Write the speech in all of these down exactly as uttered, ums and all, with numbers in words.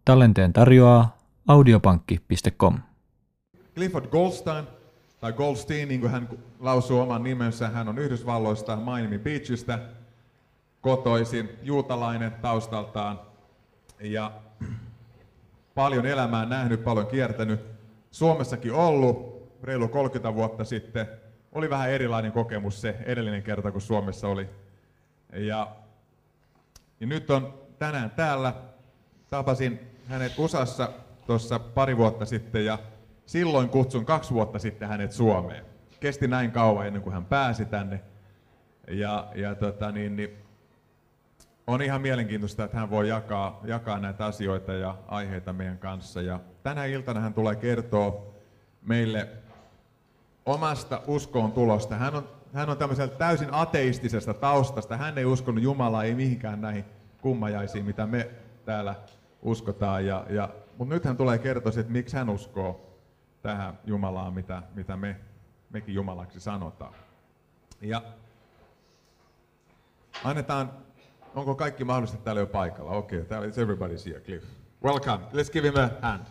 Tallenteen tarjoaa audiopankki piste com. Clifford Goldstein, tai Goldstein, niin kuin hän lausuu oman nimensä, hän on Yhdysvalloista, Miami Beachistä, kotoisin, juutalainen taustaltaan ja paljon elämää nähnyt, paljon kiertänyt. Suomessakin ollut reilu kolmekymmentä vuotta sitten. Oli vähän erilainen kokemus se edellinen kerta, kun Suomessa oli. Ja, ja nyt on tänään täällä. Tapasin hänet U S A:ssa tuossa pari vuotta sitten ja silloin kutsun kaksi vuotta sitten hänet Suomeen. Kesti näin kauan ennen kuin hän pääsi tänne. Ja, ja tota niin, niin on ihan mielenkiintoista, että hän voi jakaa, jakaa näitä asioita ja aiheita meidän kanssa. Ja tänä iltana hän tulee kertoa meille omasta uskoon tulosta. Hän on, hän on tämmöiseltä täysin ateistisesta taustasta. Hän ei uskonut Jumalaa, ei mihinkään näihin kummajaisiin, mitä me täällä uskotaan. Ja, ja, mutta nyt hän tulee kertoa, että miksi hän uskoo tähän Jumalaan, mitä, mitä me, mekin Jumalaksi sanotaan. Ja annetaan, onko kaikki mahdollisesti täällä jo paikalla? Okei, okay, täällä is everybody's here, Cliff. Welcome. Let's give him a hand.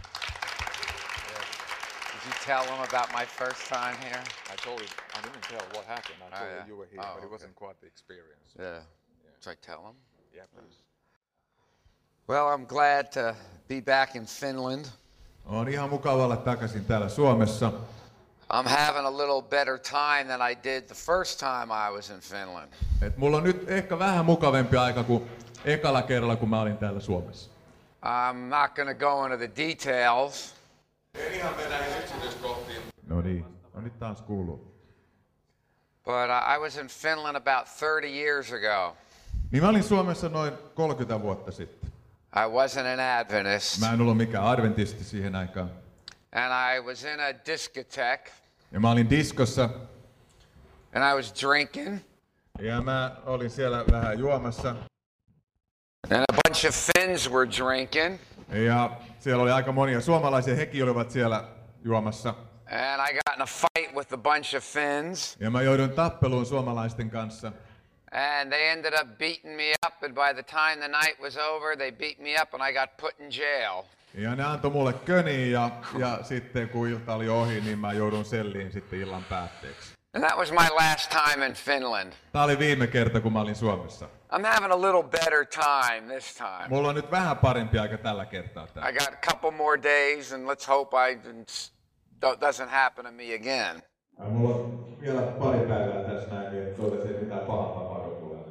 Did you tell him about my first time here? I told him, I didn't tell what happened. I told Oh, yeah. him you were here, Oh, but it okay. wasn't quite the experience. Yeah. Yeah. Should I tell him? Yeah, please. Well, I'm glad to be back in Finland. On ihan mukava olla takaisin täällä Suomessa. I'm having a little better time than I did the first time I was in Finland. Et mulla on nyt ehkä vähän mukavempi aika kuin ekalla kerralla, kun mä olin täällä Suomessa. I'm not going to go into the details, En ihan mennä yksityiskohtiin. No niin, no nyt taas kuuluu. but uh, I was in Finland about thirty years ago. Niin mä olin Suomessa noin kolmekymmentä vuotta sitten. I wasn't an Adventist, Mä en ollut mikään adventisti siihen aikaan. and I was in a discotheque, Ja mä olin diskossa and I was drinking, ja mä olin siellä vähän juomassa. and a bunch of Finns were drinking, Ja siellä oli aika monia suomalaisia, hekin olivat siellä juomassa. and I got in a fight with a bunch of Finns. Ja mä jouduin tappeluun suomalaisten kanssa. And they ended up beating me up, and by the time the night was over, they beat me up and I got put in jail. Ja ne antoi mulle köniin ja, ja sitten kun ilta oli ohi, niin mä joudun selliin sitten illan päätteeksi. And that was my last time in Finland. Tää oli viime kerta, kun mä olin Suomessa. I'm having a little better time this time. Mulla on nyt vähän parempi aika tällä kertaa I täällä. got a couple more days, and let's hope I don't- doesn't happen to me again. Ja mulla on vielä pari päivää tässä näin, niin toivottavasti ei mitään pahaa tapahdu tulee.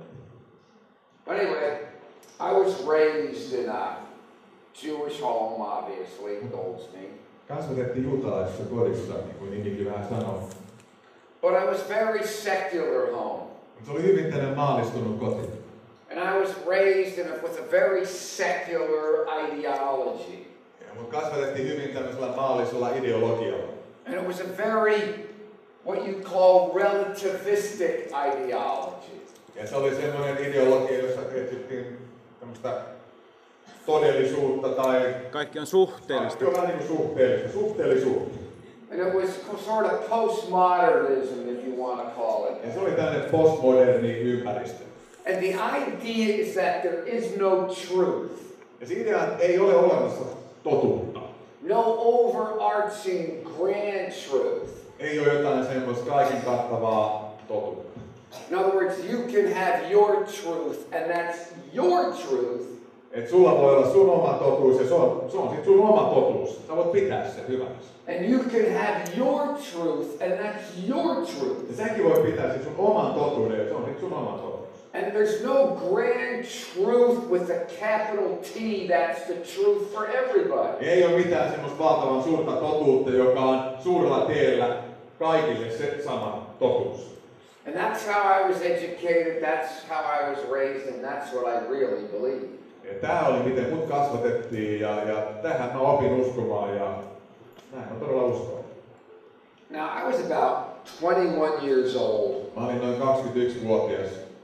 But anyway, I was raised in a Jewish home, obviously, Goldstein. Kasvatettiin juutalaisessa kodissa, niin kuin nimikin vähän sanoo. But I was very secular home. Se oli hyvin tänne maallistunut koti. And I was raised in a, with a very secular ideology. Ja mut kasvatettiin hyvin tämmöisellä maallisella ideologialla. And it was a very, what you call relativistic ideology. Ja se oli semmoinen ideologia, jossa etsittiin tämmöistä todellisuutta tai... Kaikki on suhteellista. Joo, vähän niin kuin suhteellista. Suhteellisuutta. And it was sort of postmodernism, if you want to call it. Ja se oli tämmöinen postmoderni ympäristö. And the idea is that there is no truth. Ja se idea, että ei ole olemassa totuutta. No overarching grand truth. Ei ole jotain semmoista kaiken kattavaa totuutta. In other words, you can have your truth, and that's your truth. Et sulla voi olla sun oma totuus ja se on, se on sit sun oma totuus. Sä voit pitää sen hyväksi. And you can have your truth, and that's your truth. Ja säkin voit pitää sit sun oman totuuden ja se on sit sun oma totuus. And there's no grand truth with a capital T that's the truth for everybody. Ei ole mitään semmoista valtavan suurta totuutta, joka on suurella teellä kaikille se sama totuus. And that's how I was educated, that's how I was raised, and that's what I really believe. Ja tää oli miten mut kasvatettiin ja, ja tähän mä opin uskomaan ja näin mä todella uskon. Now, I was about twenty-one years old, Mä olin noin kaksikymmentäyksivuotias.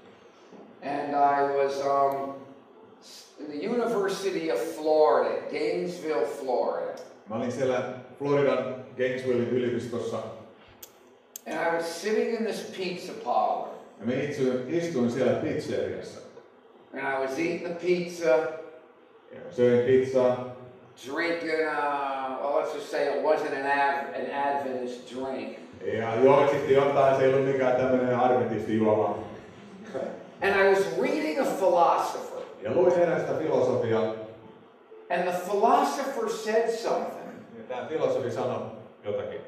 and I was um, in the University of Florida, Gainesville, Florida. Mä olin siellä Floridan Gainesvillein yliopistossa And I was sitting in this pizza parlor. ja mä itse istuin siellä pizzeriassa. And I was eating the pizza, Söin pizzaa. drinking, uh, well, let's just say it wasn't an, Ad- an Adventist drink. Ja juoksitti jotain, se ei ollut mikään tämmönen adventisti juoma. And I was reading a philosopher. Ja luin erästä filosofiaa. And the philosopher said something. Ja tämä filosofi sanoi jotakin.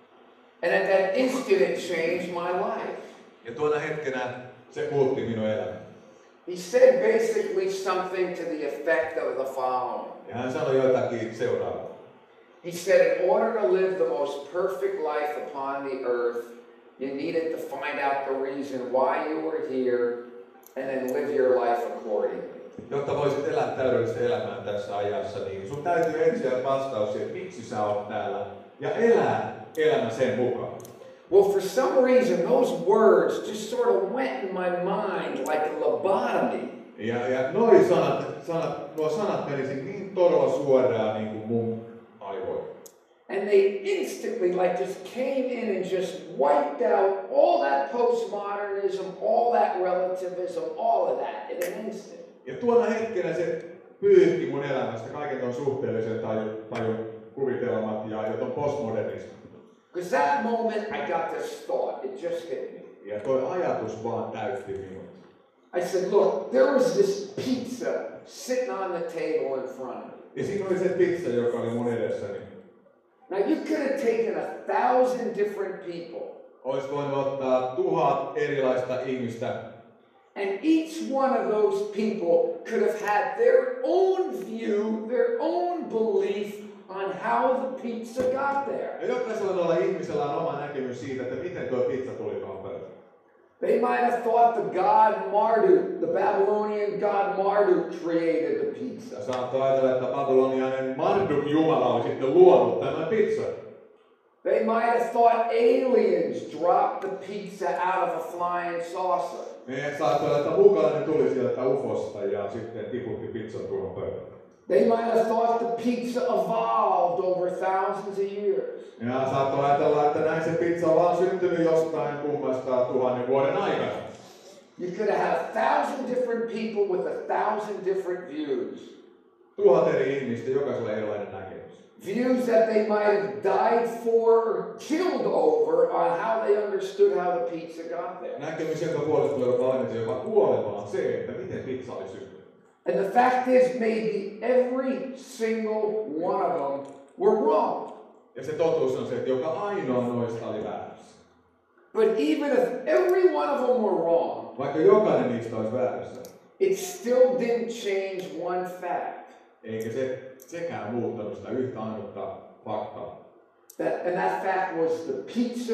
And at that instant it changed my life. Ja tuona hetkenä se muutti minun elämäni. He said basically something to the effect of the following. Ja hän sanoi jotakin seuraavaa. He said, in order to live the most perfect life upon the earth, you needed to find out the reason why you were here and then live your life accordingly. Jotta voisit elää täydellistä elämää tässä ajassa, niin sun täytyy etsiä vastaus siihen, miksi sä oot täällä, ja elää elämä sen mukaan. Well, for some reason, those words just sort of went in my mind like a lobotomy. Ja, ja noi sanat, sanat, nuo sanat menisivät niin todella suoraan niin kuin mun aivoihin. And they instantly like just came in and just wiped out all that postmodernism, all that relativism, all of that in an instant. Ja tuona hetkenä se pyyhki mun elämästä kaiken ton suhteellisen tajun, tajun kuvitelmat ja, ja ton postmodernismin. Because that moment I got this thought, it just hit me. Ja toi ajatus vaan täytti minut. I said, look, there was this pizza sitting on the table in front of me. Ja siinä oli se pizza, joka oli mun edessäni. Now you could have taken a thousand different people. Ois voinut ottaa tuhat erilaista ihmistä. And each one of those people could have had their own view, their own belief on how the pizza got there. Ja jokaisella noilla ihmisellä on oma näkemys siitä, että miten tuo pizza tuli tuohon pöytään. They might have thought the god Marduk, the Babylonian god Marduk, created the pizza. Saattoi ajatella, että babyloniainen Marduk-jumala oli sitten luonut tämän pizzan. They might have thought aliens dropped the pizza out of a flying saucer. Ne saattoi olla, että mukalainen tuli sieltä ufosta ja sitten tiputti pizzan tuohon pöytään. They might have thought the pizza evolved over thousands of years. Ja saattoi ajatella, että näin se pizza on vaan syntynyt jostain kummasta tuhannen vuoden aikana. You could have had a thousand different people with a thousand different views. Tuhat eri ihmistä, jokaisella erilainen näkemys. Views that they might have died for or killed over on how they understood how the pizza got there. Näkemys, jonka puolesta tulevat valmiita jopa kuolemaan se, että miten pizza oli syntynyt. And the fact is, maybe every single one of them were wrong. Ja se totuus on se, että joka ainoa noista oli väärässä. But even if every one of them were wrong, Vaikka jokainen niistä olisi väärässä, it still didn't change one fact. eikä se sekään muuttanut sitä yhtä ainutta faktaa. That, and that fact was the pizza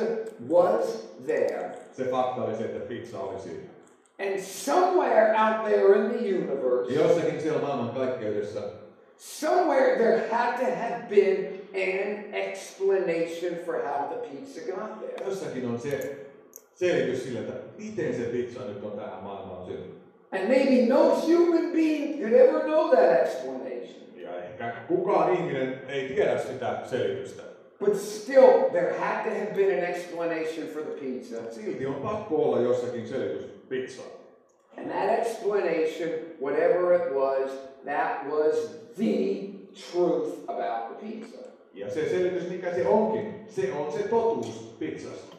was there. Se fakta oli se, että pizza oli siinä. And somewhere out there in the universe, Ja jossakin siellä maailman kaikkeudessa, somewhere there had to have been an explanation for how the pizza got there. jossakin on se selitys sille, että miten se pizza nyt on tähän maailmaan syntynyt. And maybe no human being could ever know that explanation. Ja ehkä kukaan ihminen ei tiedä sitä selitystä. But still, there had to have been an explanation for the pizza. Silti on pakko olla jossakin selitys pizzaan. And that explanation, whatever it was, that was the truth about the pizza. Ja se selitys, mikä se onkin, se on se totuus pizzasta.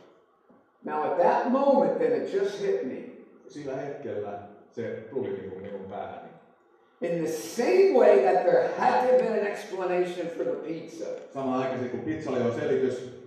Now at that moment, then it just hit me. Sillä hetkellä se tuli niin kuin minun päähäni. In the same way that there had to have been an explanation for the pizza. Samaan aikaan kun pizzalle on selitys,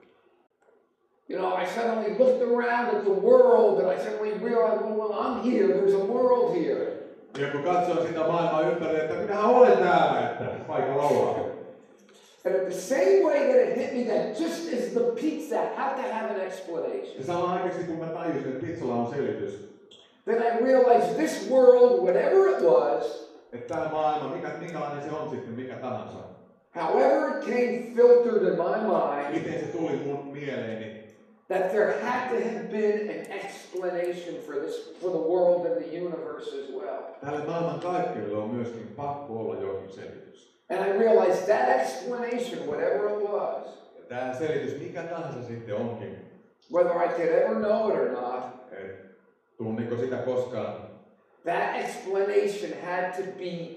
You know, I suddenly looked around at the world and I suddenly realized, well, I'm here, there's a world here. ja kun katsoin sitä maailmaa ympärille, että minähän olen täällä, että paikalla ollaan. And at the same way that it hit me that just as the pizza had to have an explanation, Ja samaan aikaan kun mä tajusin, että pizzalla on selitys, then I realized this world, whatever it was, että tämä maailma, mikä, minkälainen se on sitten, mikä tahansa. however it came filtered in my mind, Miten se tuli mun mieleeni, that there had to have been an explanation for this, for the world and the universe as well. tälle maailman kaikkeudelle on myöskin pakko olla jokin selitys. And I realized that explanation, whatever it was, Ja tämä selitys, mikä tahansa sitten onkin, whether I could ever know it or not, et tunniko sitä koskaan, that explanation had to be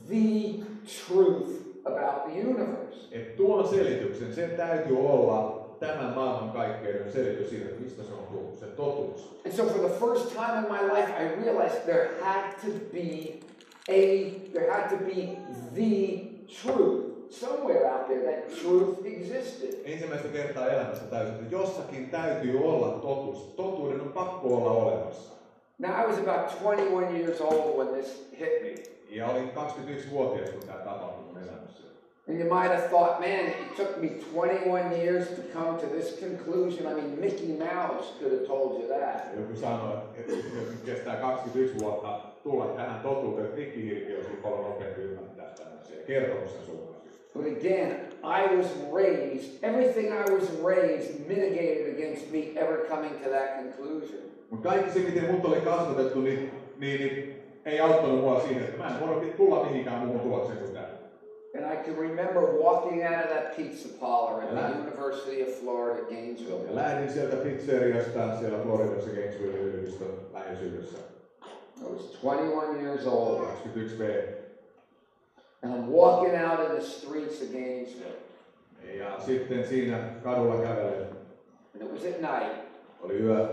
the truth about the universe. Et tuon selityksen, sen täytyy olla tämän maailmankaikkeuden selitys siitä, että mistä se on tullut, se totuus. And so for the first time in my life, I realized there had to be a, there had to be the truth. Somewhere out there that truth existed. Ensimmäistä kertaa elämässä täysin, että jossakin täytyy olla totuus. Totuuden on pakko olla olemassa. Now I was about twenty-one years old when this hit me. Ja olin kaksikymmentäyksi-vuotias, kun tämä tapahtui mun elämässä. And you might have thought, man, it took me twenty-one years to come to this conclusion. I mean, Mickey Mouse could have told you that. Joku sanoi, että jos nyt kestää kaksikymmentäyksi vuotta tulla tähän totuuteen, että Mikki Hiiri olisi paljon nopeampi ymmärtää tämmöisiä. Kertomus sen suuntaan. But again, I was raised, everything I was raised mitigated against me ever coming to that conclusion. Mutta kaikki se, miten mut oli kasvatettu, niin, niin, niin ei auttanut mua siihen, että mä en voinut tulla mihinkään muuhun tulokseen kuin tämä. And I can remember walking out of that pizza parlor at the University of Florida, Gainesville. Ja lähdin sieltä pizzeriasta siellä Floridassa Gainesville yliopiston läheisyydessä. I was twenty-one years old. kaksikymmentäyksi vuotias. And I'm walking out in the streets of Gainesville. Ja sitten siinä kadulla kävelen. And it was at night. Oli yö.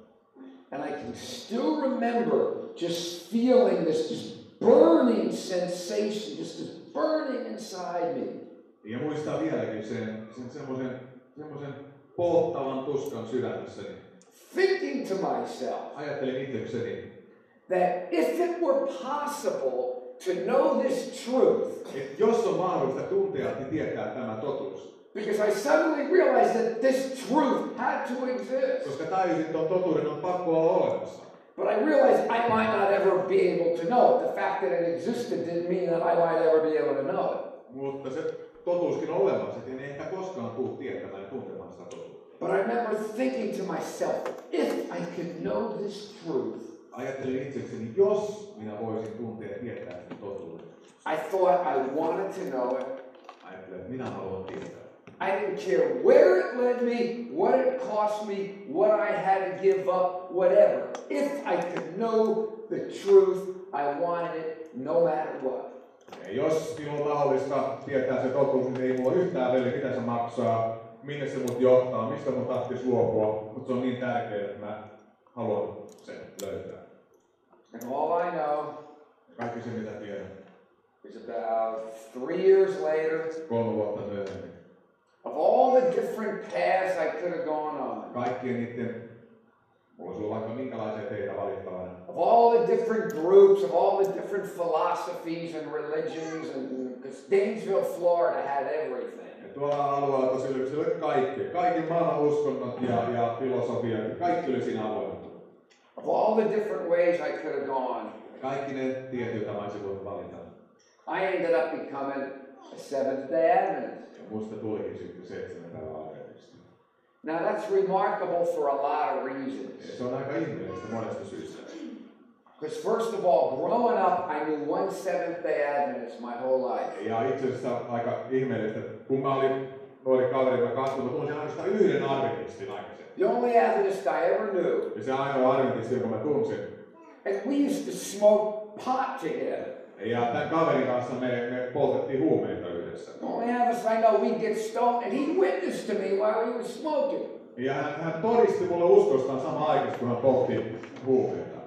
And I can still remember just feeling this just burning sensation, just this burning inside me. Ja muistan vieläkin sen, sen semmoisen, semmoisen polttavan tuskan sydämessäni. Thinking to myself. Ajattelin itsekseni. That if it were possible to know this truth. Et jos on mahdollista tuntea ja tietää tämä totuus. Because I suddenly realized that this truth had to exist. Koska tajusin, että totuuden on pakko olla olemassa. But I realized I might not ever be able to know it. The fact that it existed didn't mean that I might ever be able to know it. Mutta se totuuskin on olemassa, että en ehkä koskaan tule tietämään ja tuntemaan sitä totuutta. But I remember thinking to myself, if I could know this truth. Ajattelin itsekseni, jos minä voisin tuntea ja tietää sen totuuden. I thought I wanted to know it. Ajattelin, että minä haluan tietää. I didn't care where it led me, what it cost me, what I had to give up, whatever. If I could know the truth, I wanted it no matter what. Ja jos minulla on mahdollista tietää se totuus, niin ei mulla yhtään väliä, mitä se maksaa, minne se mut johtaa, mistä mun tarvitsisi luopua, mutta se on niin tärkeää, että mä haluan sen löytää. And all I know Kaikki se, mitä tiedän. is about three years later, Kolme vuotta myöhemmin. of all the different paths I could have gone on, Kaikkien niiden, voisi olla vaikka minkälaisia teitä valittavana. of all the different groups, of all the different philosophies and religions, and because Gainesville, Florida had everything. Ja tuolla alueella tosiaan oli kaikki. Kaikki maailman uskonnot ja, ja filosofiat, kaikki oli siinä avoinna. Of all the different ways I could have gone, Kaikki ne tiet, joita mä olisin voinut valita. I ended up becoming a Seventh-day Adventist. Ja musta tulikin sitten seitsemän päivän adventisti. Now that's remarkable for a lot of reasons. Se on aika ihmeellistä monesta syystä. Because first of all, growing up, I knew one Seventh-day Adventist my whole life. Ja itse asiassa aika ihmeellistä, kun mä olin nuori kaveri, mä kasvoin, mä tunsin ainoastaan yhden adventistin aikaisemmin. The only Adventist I ever knew. Ja se ainoa adventisti, jonka mä tunsin. And we used to smoke pot together. Ja tämän kaverin kanssa me, me poltettiin huumeita yhdessä. The only Adventist I know, we'd get stoned, and he'd witness to me while he was smoking. Ja hän, hän todisti mulle uskostaan samaan aikaan, kun hän poltti huumeita.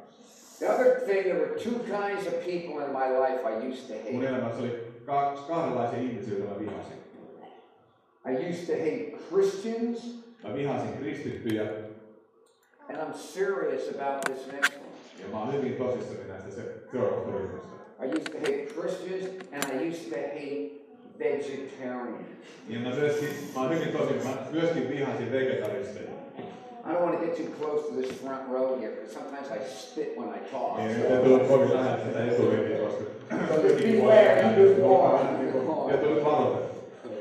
The other thing, there were two kinds of people in my life I used to Mun hate. elämässä oli kaksi, kahdenlaisia ihmisiä, joita mä vihasin. I used to hate Christians, Mä vihasin kristittyjä. and I'm serious about this next one. Ja mä oon hyvin tosissani näistä se, seuraavasta ryhmästä. I used to hate Christians, and I used to hate vegetarians. Ja mä myöskin, mä oon hyvin tosissani, mä myöskin vihasin vegetaristeja. I don't want to get too close to this front row here, because sometimes I spit when I talk. Niin, nyt ei tullut kovin lähellä sitä etulinjaa, koska... Beware, you do more. Ja tuli varoitettu.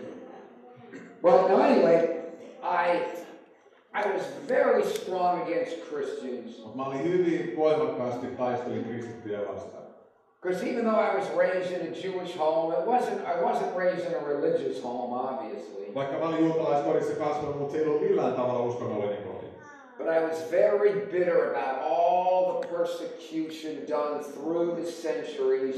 Well, no, anyway, I I was very strong against Christians. Mutta mä olin hyvin voimakkaasti taistelin kristittyjä vastaan. Because even though I was raised in a Jewish home, it wasn't I wasn't raised in a religious home, obviously. Vaikka mä olin juutalaiskodissa kasvanut, mutta se ei ollut millään tavalla uskonnollinen koti. But I was very bitter about all the persecution done through the centuries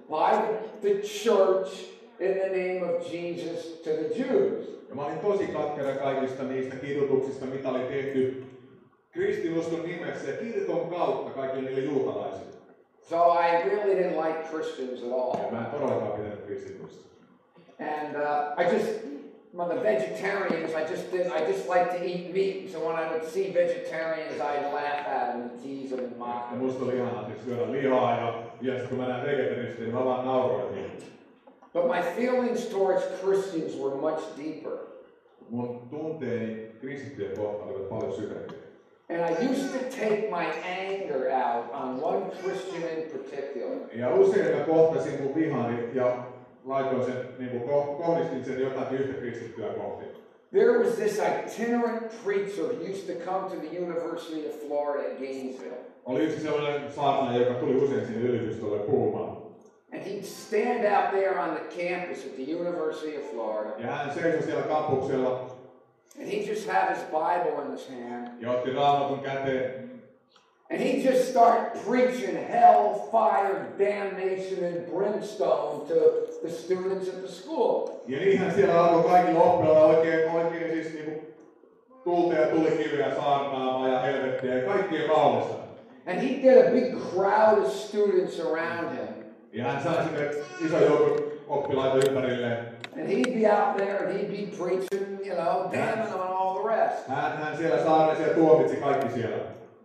by the church in the name of Jesus to the Jews. Ja mä olin tosi katkera kaikista niistä kidutuksista, mitä oli tehty kristinuskon nimessä ja kirkon kautta kaikille niille juutalaisille. So I really didn't like Christians at all. Ja mä en todellakaan pitänyt kristinusta. And uh, I just, I'm the vegetarians, I just did, I just like to eat meat. So when I would see vegetarians, I'd laugh at them and tease them and mock Ja them. musta oli ihanaa siis syödä lihaa ja, ja sitten kun mä näen vegetaristeja, niin mä vaan nauroin niitä. But my feelings towards Christians were much deeper. Mun tunteeni kristittyjä kohtaan olivat paljon syvempiä. And I used to take my anger out on one Christian in particular. Ja usein mä kohtasin mun vihani ja laitoin sen, niin kuin kohdistin sen jotakin yhtä kristittyä kohti. There was this itinerant preacher who used to come to the University of Florida at Gainesville. Oli yksi sellainen saarnaaja, joka tuli usein sinne yliopistolle puhumaan. And he'd stand out there on the campus at the University of Florida. Ja hän seisoi siellä kampuksella. And he'd just have his Bible in his hand. Ja otti raamatun käteen. And he'd just start preaching hell, fire, damnation, and brimstone to the students at the school. Ja niin hän siellä alkoi kaikille oppilaille oikein, oikein siis niinku tulta ja tulikiviä saarnaamaan ja helvettiä ja kaikkien kaulissa. And he'd get a big crowd of students around him. Ja hän sai sinne iso joukon oppilaita ympärilleen. And he'd be out there and he'd be preaching, you know, damning on all the rest. Hän, hän siellä saarnasi ja tuomitsi kaikki siellä.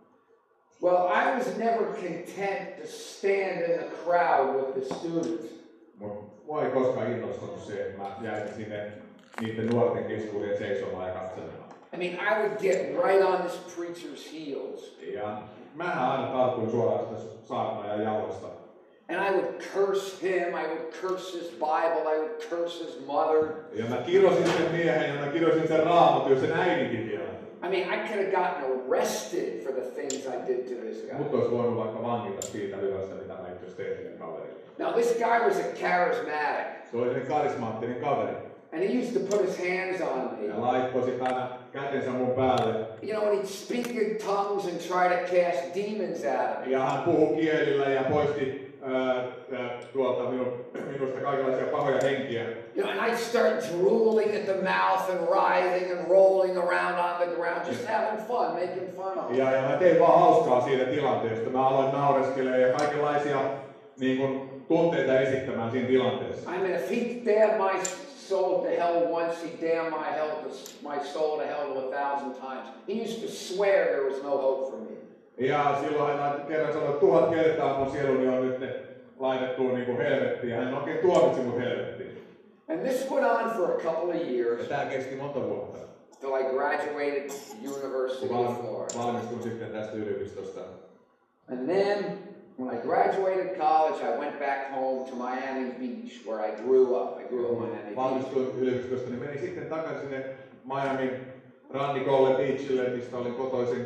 Well, I was never content to stand in the crowd with the students. Mut mua ei koskaan innostanut se, että mä jäisin sinne niiden nuorten keskuudeen seisomaan ja katselemaan. I mean, I would get right on this preacher's heels. Ja mähän aina tartuin suoraan sitä saarnaajan jaloista. And I would curse him, I would curse his Bible, I would curse his mother. Ja mä kirosin sen miehen ja mä kirosin sen raamatun ja sen äidinkin vielä. I mean, I could have gotten arrested for the things I did to this guy. Mut olisi voinut vaikka vangita siitä hyvästä, mitä mä itse tein sille kaverille. Now, this guy was a charismatic. Se oli sen karismaattinen kaveri. And he used to put his hands on me. Ja laittoi sit aina kätensä mun päälle. You know, and he'd speak in tongues and try to cast demons out of me. Ja hän puhui kielillä ja poisti ää, ää, tuolta minun, minusta kaikenlaisia pahoja henkiä. You know, and I'd start drooling at the mouth and writhing and rolling around on the ground, just having fun, making fun of him. Ja, ja mä tein vaan hauskaa siitä tilanteesta. Mä aloin naureskelemaan ja kaikenlaisia niin kun, tunteita esittämään siinä tilanteessa. I mean, if he damned my soul to hell once, he damned my, hell to, my soul to hell to a thousand times. He used to swear there was no hope for me. Ja silloin hän kerran sanoi, että tuhat kertaa mun sieluni on nyt laitettu niin kuin helvettiin, ja hän oikein tuomitsi mut helvettiin. And this went on for a couple of years. Ja tää kesti monta vuotta. Till I graduated University of Florida. Valmistuin sitten tästä yliopistosta. And then, when I graduated college, I went back home to Miami Beach, where I grew up. I grew up in Miami Beach. Valmistuin yliopistosta, niin menin sitten takaisin sinne Miamin rannikolle, beachille, mistä olin kotoisin.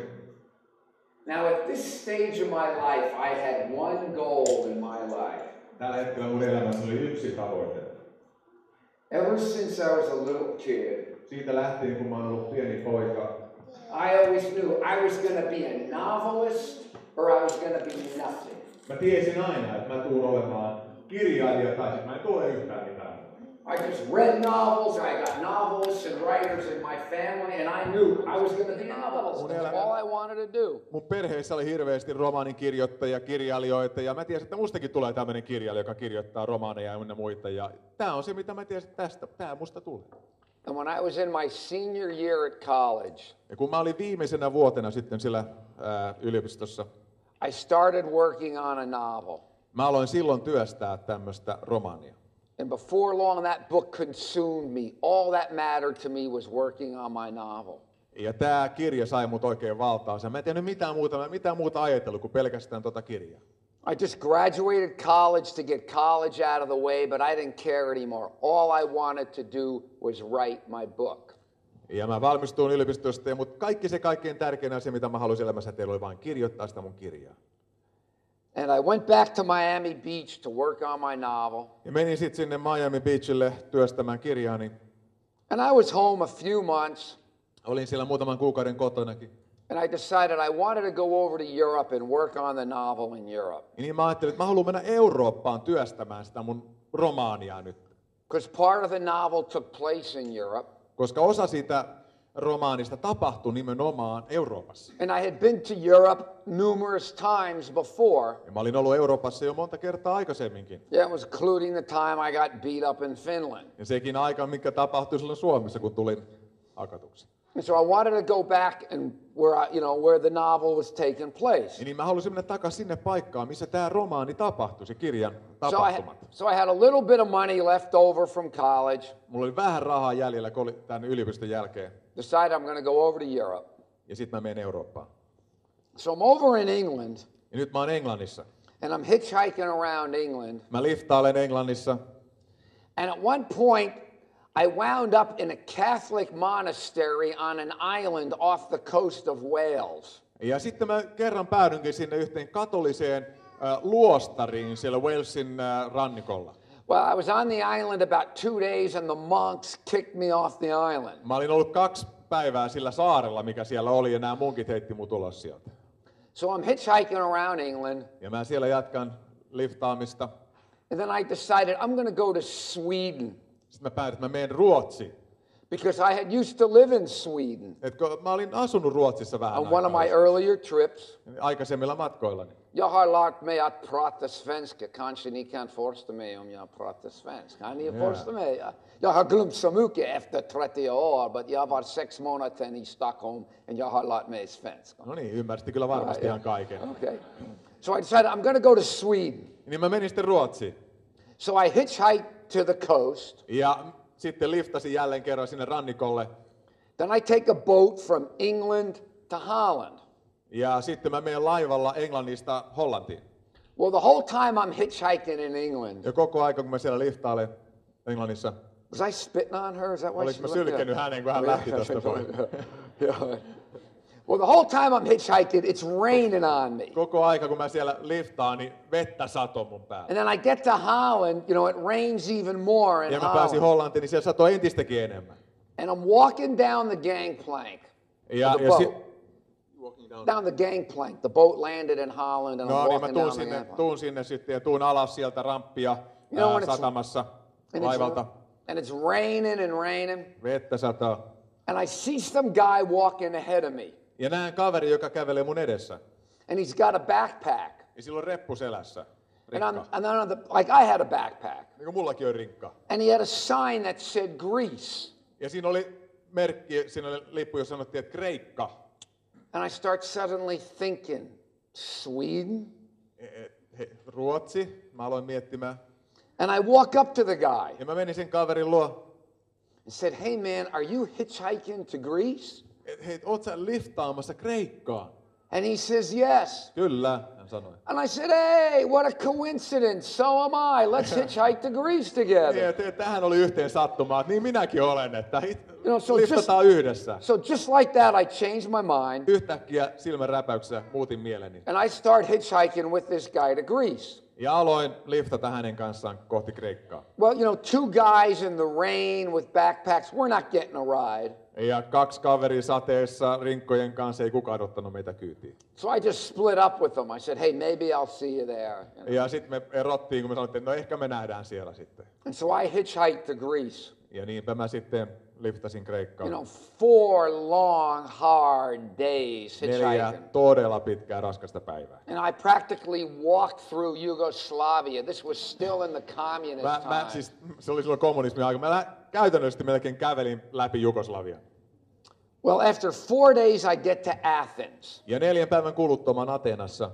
Now, at this stage of my life, I had one goal in my life. Tällä hetkellä mun elämässä oli yksi tavoite. Ever since I was a little kid, siitä lähtien, kun mä oon ollut pieni poika, I always knew I was going to be a novelist or I was going to be nothing. Mä tiesin aina, että mä tuun olemaan kirjailija tai sit mä en tule yhtään mitään. I just read novels, I got novelists and writers in my family, and I knew I was going to be a novelist. That's all I wanted to do. Mun perheessä oli hirveästi romaanikirjoittajia, kirjailijoita, ja mä tiesin, että mustakin tulee tämmöinen kirjailija, joka kirjoittaa romaaneja ja muita, ja tää on se, mitä mä tiesin, että tästä, tää musta tulee. And when I was in my senior year at college, ja kun mä olin viimeisenä vuotena sitten siellä ää, yliopistossa, I started working on a novel. Mä aloin silloin työstää tämmöistä romaania. And before long that book consumed me. All that mattered to me was working on my novel. Ja tää kirja sai mut oikein valtaansa. Mä en tiennyt mitään muuta, mitään muuta ajatellut kuin pelkästään tota kirjaa. I just graduated college to get college out of the way, but I didn't care anymore. All I wanted to do was write my book. Ja mä valmistuin yliopistosta, mutta kaikki se kaikkein tärkein asia, mitä mä halusin elämässä tehdä, oli vain kirjoittaa sitä mun kirjaa. And I went back to Miami Beach to work on my novel. Ja menin sitten sinne Miami Beachille työstämään kirjaani. And I was home a few months. Olin siellä muutaman kuukauden kotonakin. And I decided I wanted to go over to Europe and work on the novel in Europe. Ja niin mä ajattelin, että mä haluan mennä Eurooppaan työstämään sitä mun romaania nyt. Because part of the novel took place in Europe. Koska osa siitä romaanista tapahtui nimenomaan Euroopassa. And I had been to Europe numerous times before. Ja mä olin ollut Euroopassa jo monta kertaa aikaisemminkin. Yeah, it was including the time I got beat up in Finland. Ja sekin aika, mikä tapahtui silloin Suomessa, kun tulin hakatuksi. And so I wanted to go back and where I, you know where the novel was taking place. Ja niin mä halusin mennä takaisin sinne paikkaan, missä tämä romaani tapahtui, se kirjan So I, tapahtumat. so I had a little bit of money left over from college. Mulla oli vähän rahaa jäljellä tämän yliopiston jälkeen. Decided I'm going to go over to Europe. Ja sitten mä menen Eurooppaan. So I'm over in England. Ja nyt mä oon Englannissa. And I'm hitchhiking around England. Mä liftailen Englannissa. And at one point, I wound up in a Catholic monastery on an island off the coast of Wales. Ja sitten mä kerran päädynkin sinne yhteen katoliseen äh, luostariin siellä Walesin äh, rannikolla. Well, I was on the island about two days and the monks kicked me off the island. Mä olin ollut kaksi päivää sillä saarella, mikä siellä oli, ja nämä munkit heitti mut ulos sieltä. So I'm hitchhiking around England. Ja mä siellä jatkan liftaamista. And then I decided I'm going to go to Sweden. Sitten mä päätin, että mä menen Ruotsiin. Because I had used to live in Sweden Et kun mä olin asunut Ruotsissa vähän on one of my aikaa, earlier trips. aikaisemmilla matkoillani. Jag har lärt mig att prata svenska. Kanske ni kan förstå mig om jag pratar svenska. Kan ni förstå mig? Jag har glömt så mycket efter trettio år, but jag var sex månader i Stockholm and jag har lärt mig svenska. No niin, ymmärsitte kyllä varmasti ihan kaiken. Okay. So I decided I'm going to go to Sweden. Niin mä menin sitten Ruotsiin. So I hitchhiked to the coast. Ja sitten liftasin jälleen kerran sinne rannikolle. Then I take a boat from England to Holland. Ja sitten mä menen laivalla Englannista Hollantiin. Well, the whole time I'm hitchhiking in England. Ja koko aika, kun mä siellä liftailen Englannissa, Was I spitting on her? Is that why oliko mä she sylkenyt hänen, kun hän lähti tästä pois? Yeah. Well, the whole time I'm hitchhiking, it's raining on me. Koko aika, kun mä siellä liftaan, niin vettä satoi mun päällä. And then I get to Holland, you know, it rains even more in Ja mä pääsin Holland. Hollantiin, niin siellä satoi entistäkin enemmän. And I'm walking down the gangplank. Ja, of the ja boat. si- Down the gangplank. The boat landed in Holland and I'm no niin, mä walking tuun down the sinne, gangplank. tuun sinne sitten ja tuun alas sieltä ramppia You know, ää, when it's- satamassa And laivalta. it's, and it's raining and raining. Vettä sataa. And I see some guy walking ahead of me. Ja näen kaveri, joka kävelee mun edessä. And he's got a backpack. Ja sillä on reppu selässä. And, I'm, Rinkka. and then on the, like I had a backpack. Niin kuin mullakin on rinkka. And he had a sign that said Greece. Ja siinä oli merkki, siinä oli lippu, jossa sanottiin, että Kreikka. And I start suddenly thinking, Sweden? E- e- he- Ruotsi. Mä aloin miettimään. And I walk up to the guy Ja mä menin sen kaverin luo. and said, hey man, are you hitchhiking to Greece? Et, hei, oot sä liftaamassa Kreikkaan? And he says, yes. Kyllä, hän sanoi. And I said, hey, what a coincidence. So am I. Let's hitchhike to Greece Niin, together. et, et, tähän oli yhteen sattumaa, että niin minäkin olen, että hit, know, so liftataan yhdessä. So just like that, I changed my mind. Yhtäkkiä silmän räpäyksessä muutin mieleni. And I start hitchhiking with this guy to Greece. Ja aloin liftata hänen kanssaan kohti Kreikkaa. Well, you know, two guys in the rain with backpacks, we're not getting a ride. Ja kaksi kaveria sateessa rinkkojen kanssa, ei kukaan ottanut meitä kyytiin. So I just split up with them. I said, hey, maybe I'll see you there. You know? Ja sitten me erottiin, kun me sanottiin, että no ehkä me nähdään siellä sitten. And so I hitchhiked to Greece. Ja niinpä mä sitten liftasin Kreikkaan. You know, four long, hard days Neljä hitchhiking. todella pitkää raskasta päivää. And I practically walked through Yugoslavia. This was still in the communist Mä, mä, time. siis, se oli silloin kommunismin aika. Mä lä- käytännössä melkein kävelin läpi Jugoslavian. Well, after four days, I get to Athens. Ja neljän päivän kuluttua mä oon Ateenassa.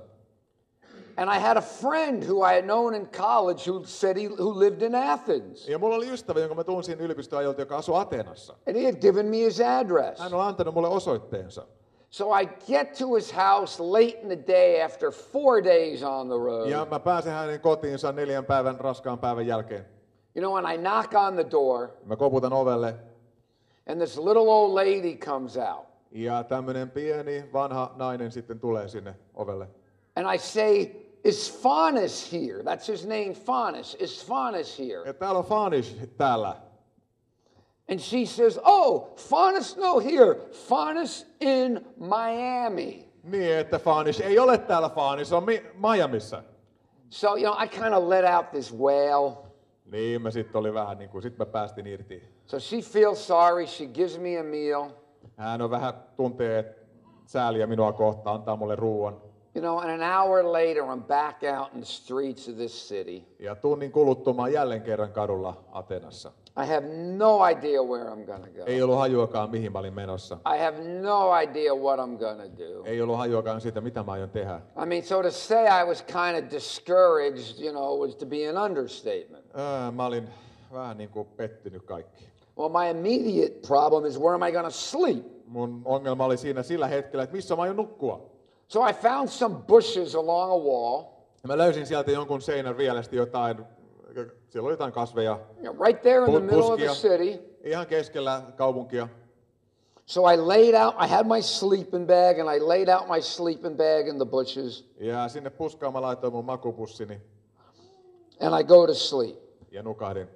And I had a friend who I had known in college who said he who lived in Athens. Ja mulla oli ystävä, jonka mä tunsin yliopistoajolta, joka asui Ateenassa. And he had given me his address. Hän on antanut mulle osoitteensa. So I get to his house late in the day after four days on the road. Ja mä pääsen hänen kotiinsa neljän päivän raskaan päivän jälkeen. You know, and I knock on the door, Mä koputan ovelle. and this little old lady comes out. Ja tämmönen pieni vanha nainen sitten tulee sinne ovelle. And I say, is Faunus here? That's his name, Faunus. Is Faunus here? Ja täällä on Fanis täällä. And she says, oh, Faunus, no, here, Faunus in Miami. Niin, että Faunus ei ole täällä Faunus, se on Mi- Miamissa. So, you know, I kind of let out this wail. Niin, mä sitten oli vähän niin kuin, sit mä päästin irti. So she feels sorry, she gives me a meal. Hän on vähän tuntee sääliä minua kohtaan, antaa mulle ruoan. You know, and an hour later I'm back out in the streets of this city. Ja tunnin kuluttua mä oon jälleen kerran kadulla Atenassa. I have no idea where I'm gonna go. Ei ollut hajuakaan mihin mä olin menossa. I have no idea what I'm gonna do. Ei ollut hajuakaan siitä, mitä mä aion tehdä. I mean, so to say I was kind of discouraged, you know, was to be an understatement. Ää, mä olin vähän niin kuin pettynyt kaikki. Well, my immediate problem is where am I gonna sleep? Mun ongelma oli siinä sillä hetkellä, että missä mä aion nukkua. So I found some bushes along a wall. Ja mä löysin sieltä jonkun seinän vierestä jotain, siellä oli jotain kasveja. You know, right there in the Pu- middle of the puskia. city. Ihan keskellä kaupunkia. So I laid out, I had my sleeping bag, and I laid out my sleeping bag in the bushes, Ja sinne puskaan mä laitoin mun makupussini and I go to sleep. ja nukahdin.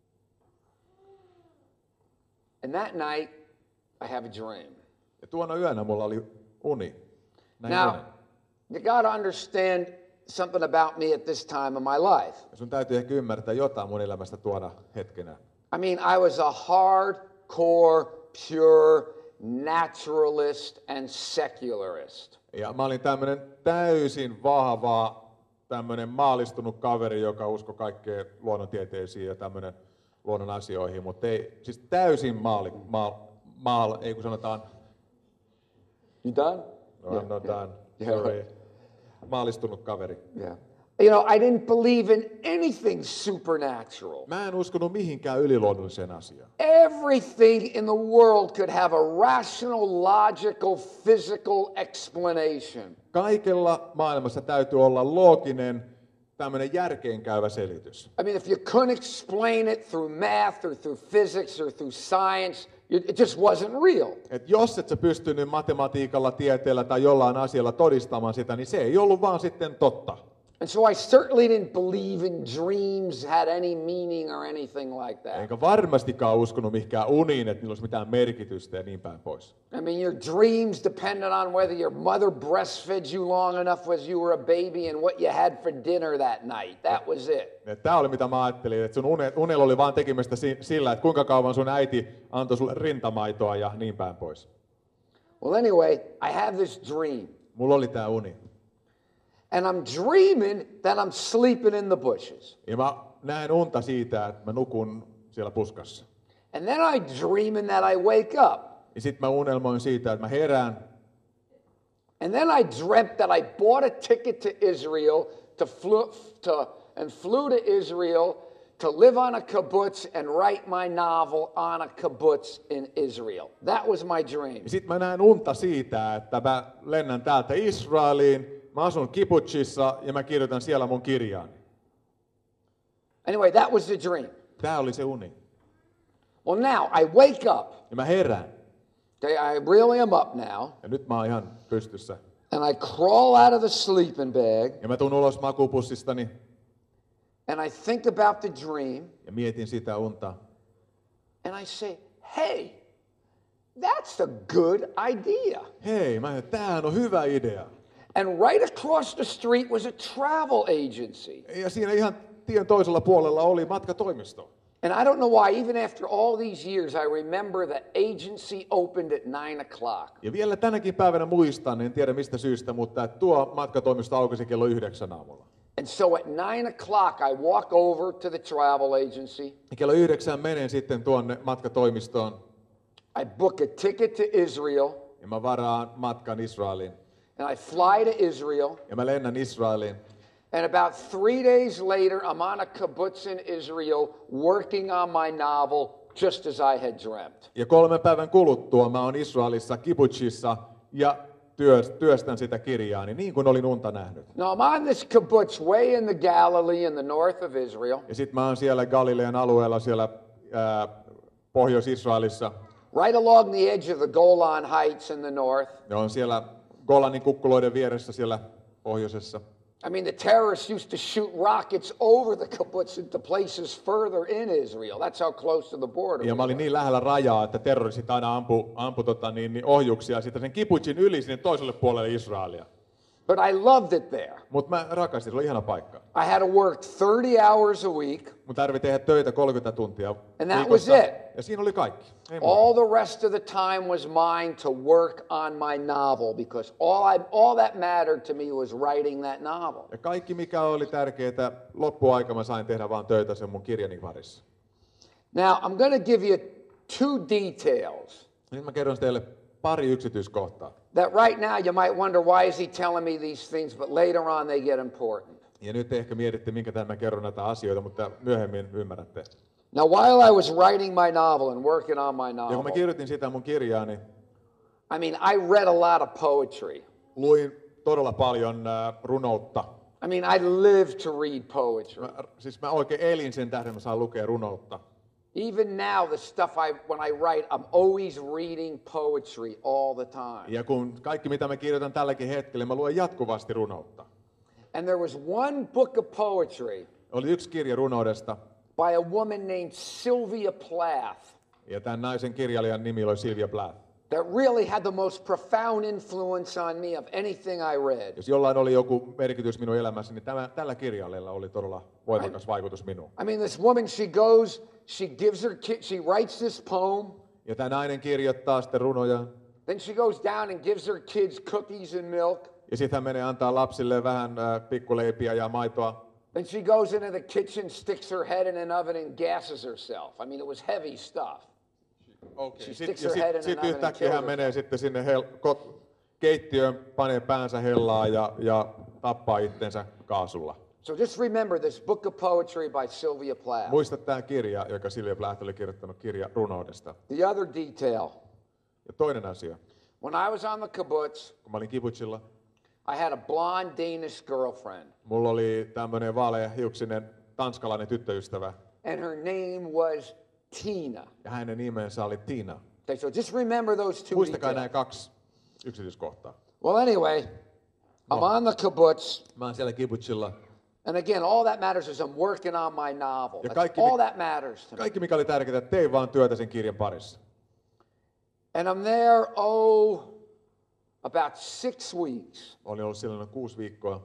And that night, I have a dream. Ja tuona yönä mulla oli uni. Näin Now, unen. you gotta understand something about me at this time of my life. Ja sun täytyy ehkä ymmärtää jotain mun elämästä tuona hetkenä. I mean, I was a hardcore, pure naturalist and secularist. Ja mä olin tämmönen täysin vahva, tämmönen maalistunut kaveri, joka uskoi kaikkeen luonnontieteisiin ja tämmönen luonnon asioihin, mutta ei, siis täysin maali, maal, maal, ei kun sanotaan, You done? no, no done, Yeah. sorry, maalistunut kaveri. Yeah. You know, I didn't believe in anything supernatural. Mä en uskonut mihinkään yliluonnolliseen asiaan. Everything in the world could have a rational, logical, physical explanation. Kaikella maailmassa täytyy olla looginen, tämmöinen järkeenkäyvä selitys. I mean, if you couldn't explain it through math or through physics or through science, it just wasn't real. Et jos et sä pystynyt matematiikalla, tieteellä tai jollain asialla todistamaan sitä, niin se ei ollut vaan sitten totta. And so I certainly didn't believe in dreams had any meaning or anything like that. Enkä varmastikaan uskonut mihinkään uniin, että niillä olisi mitään merkitystä ja niin päin pois. I mean, your dreams depended on whether your mother breastfed you long enough as you were a baby and what you had for dinner that night. That was it. Tämä oli mitä mä ajattelin, että sun une, unella oli vaan tekemistä si- sillä, että kuinka kauan sun äiti antoi sulle rintamaitoa ja niin päin pois. Well, anyway, I have this dream. Mulla oli tää uni. And I'm dreaming that I'm sleeping in the bushes. Ja mä näen unta siitä, että mä nukun siellä puskassa. And then I dreaming that I wake up. Ja sit mä unelmoin siitä, että mä herään. And then I dreamt that I bought a ticket to Israel to flew, to, and flew to Israel to live on a kibbutz and write my novel on a kibbutz in Israel. That was my dream. Ja sit mä näen unta siitä, että mä lennän täältä Israeliin. Mä asun kibbutzissa ja mä kirjoitan siellä mun kirjaani. Anyway, that was the dream. Tää oli se uni. Well, now I wake up. Ja mä herään. Okay, I really am up now. Ja nyt mä oon ihan pystyssä. And I crawl out of the sleeping bag. Ja mä tuun ulos makupussistani. And I think about the dream. Ja mietin sitä unta. And I say, hey, that's a good idea. Hei, mä tämähän on hyvä idea. And right across the street was a travel agency. Ja siinä ihan tien toisella puolella oli matkatoimisto. And I don't know why, even after all these years, I remember the agency opened at nine o'clock. Ja vielä tänäkin päivänä muistan, en tiedä mistä syystä, mutta että tuo matkatoimisto aukesi kello yhdeksän aamulla. And so at nine o'clock, I walk over to the travel agency. Ja kello yhdeksän menen sitten tuonne matkatoimistoon. I book a ticket to Israel. Ja mä varaan matkan Israeliin. And I fly to Israel. Ja mä lennän Israeliin. And about three days later, I'm on a kibbutz in Israel working on my novel just as I had dreamt. Ja kolmen päivän kuluttua mä oon Israelissa kibbutzissa ja työstän sitä kirjaani, niin kuin olin unta nähnyt. Now I'm on this kibbutz way in the Galilee in the north of Israel. Ja sit mä oon siellä Galilean alueella siellä ää, Pohjois-Israelissa. Right along the edge of the Golan Heights in the north. Ja on siellä Golanin kukkuloiden vieressä siellä pohjoisessa. I mean, the terrorists used to shoot rockets over the kibbutz into places further in Israel. That's how close to the border. Ja mä olin niin lähellä rajaa, että terroristit aina ampu, ampu tota, niin, niin ohjuksia sitten sen kibutzin yli sinne toiselle puolelle Israelia. But I loved it there. Mutta mä rakastin, se oli ihana paikka. I had to work thirty hours a week. Mun tarvitsi tehdä töitä kolmekymmentä tuntia And that viikossa. was it. Ja siinä oli kaikki. Ei All the rest of the time was mine to work on my novel because all I all that mattered to me was writing that novel. Ja kaikki mikä oli tärkeää, loppuaika mä sain tehdä vaan töitä sen mun kirjani parissa. Now, I'm going to give you two details. Nyt mä kerron teille pari yksityiskohtaa. That right now you might wonder why is he telling me these things, but later on they get important. Ja nyt te ehkä mietitte, minkä tämän mä kerron näitä asioita, mutta myöhemmin ymmärrätte. Now, while I was writing my novel and working on my Ja kun mä novel, kirjoitin sitä mun kirjaa, niin I mean, I read a lot of poetry. luin todella paljon äh, runoutta. I mean, I live to read poetry. Mä, siis mä oikein elin sen tähden, mä saan lukea runoutta. Even now, the stuff I, when I write, I'm always reading poetry all the time. Ja kun kaikki mitä mä kirjoitan tälläkin hetkellä, mä luen jatkuvasti runoutta. And there was one book of poetry Oli yksi kirja runoudesta, by a woman named Sylvia Plath ja tämän naisen kirjailijan nimi oli Sylvia Plath. that really had the most profound influence on me of anything I read. Jos jollain oli joku merkitys minun elämässäni, niin tämä, tällä kirjailijalla oli todella voimakas vaikutus minuun. I mean, this woman, she goes, she gives her kid, she writes this poem, Ja tämä nainen kirjoittaa sitten runoja, then she goes down and gives her kids cookies and milk. ja sitten hän menee antaa lapsille vähän äh, pikkuleipiä ja maitoa. Then she goes into the kitchen, sticks her head in an oven and gasses herself. I mean, it was heavy stuff. Okay. She Sit, sticks ja her head in sitten an sit oven and yhtäkkiä hän kills menee sitten sinne hel, kot, keittiöön, panee päänsä hellaan ja, ja tappaa itsensä kaasulla. So just remember this book of poetry by Sylvia Plath. Muista tämä kirja, joka Sylvia Plath oli kirjoittanut, kirja runoudesta. The other detail, Ja toinen asia, when I was on the kibbutz, kun mä olin kibutsilla, I had a blonde Danish girlfriend, mulla oli tämmöinen vaaleahiuksinen tanskalainen tyttöystävä, and her name was Tina. ja hänen nimensä oli Tina. Okay, so just remember those two Muistakaa details. nämä kaksi yksityiskohtaa. Well, anyway, I'm on the kibbutz, Mä oon siellä kibutsilla. and again, all that matters is I'm working on my novel. Ja That's kaikki, all mi- that matters to me. Kaikki mikä oli tärkeää, tein vaan työtä sen kirjan parissa. And I'm there, oh, about six weeks. Olin ollut siellä noin kuusi viikkoa.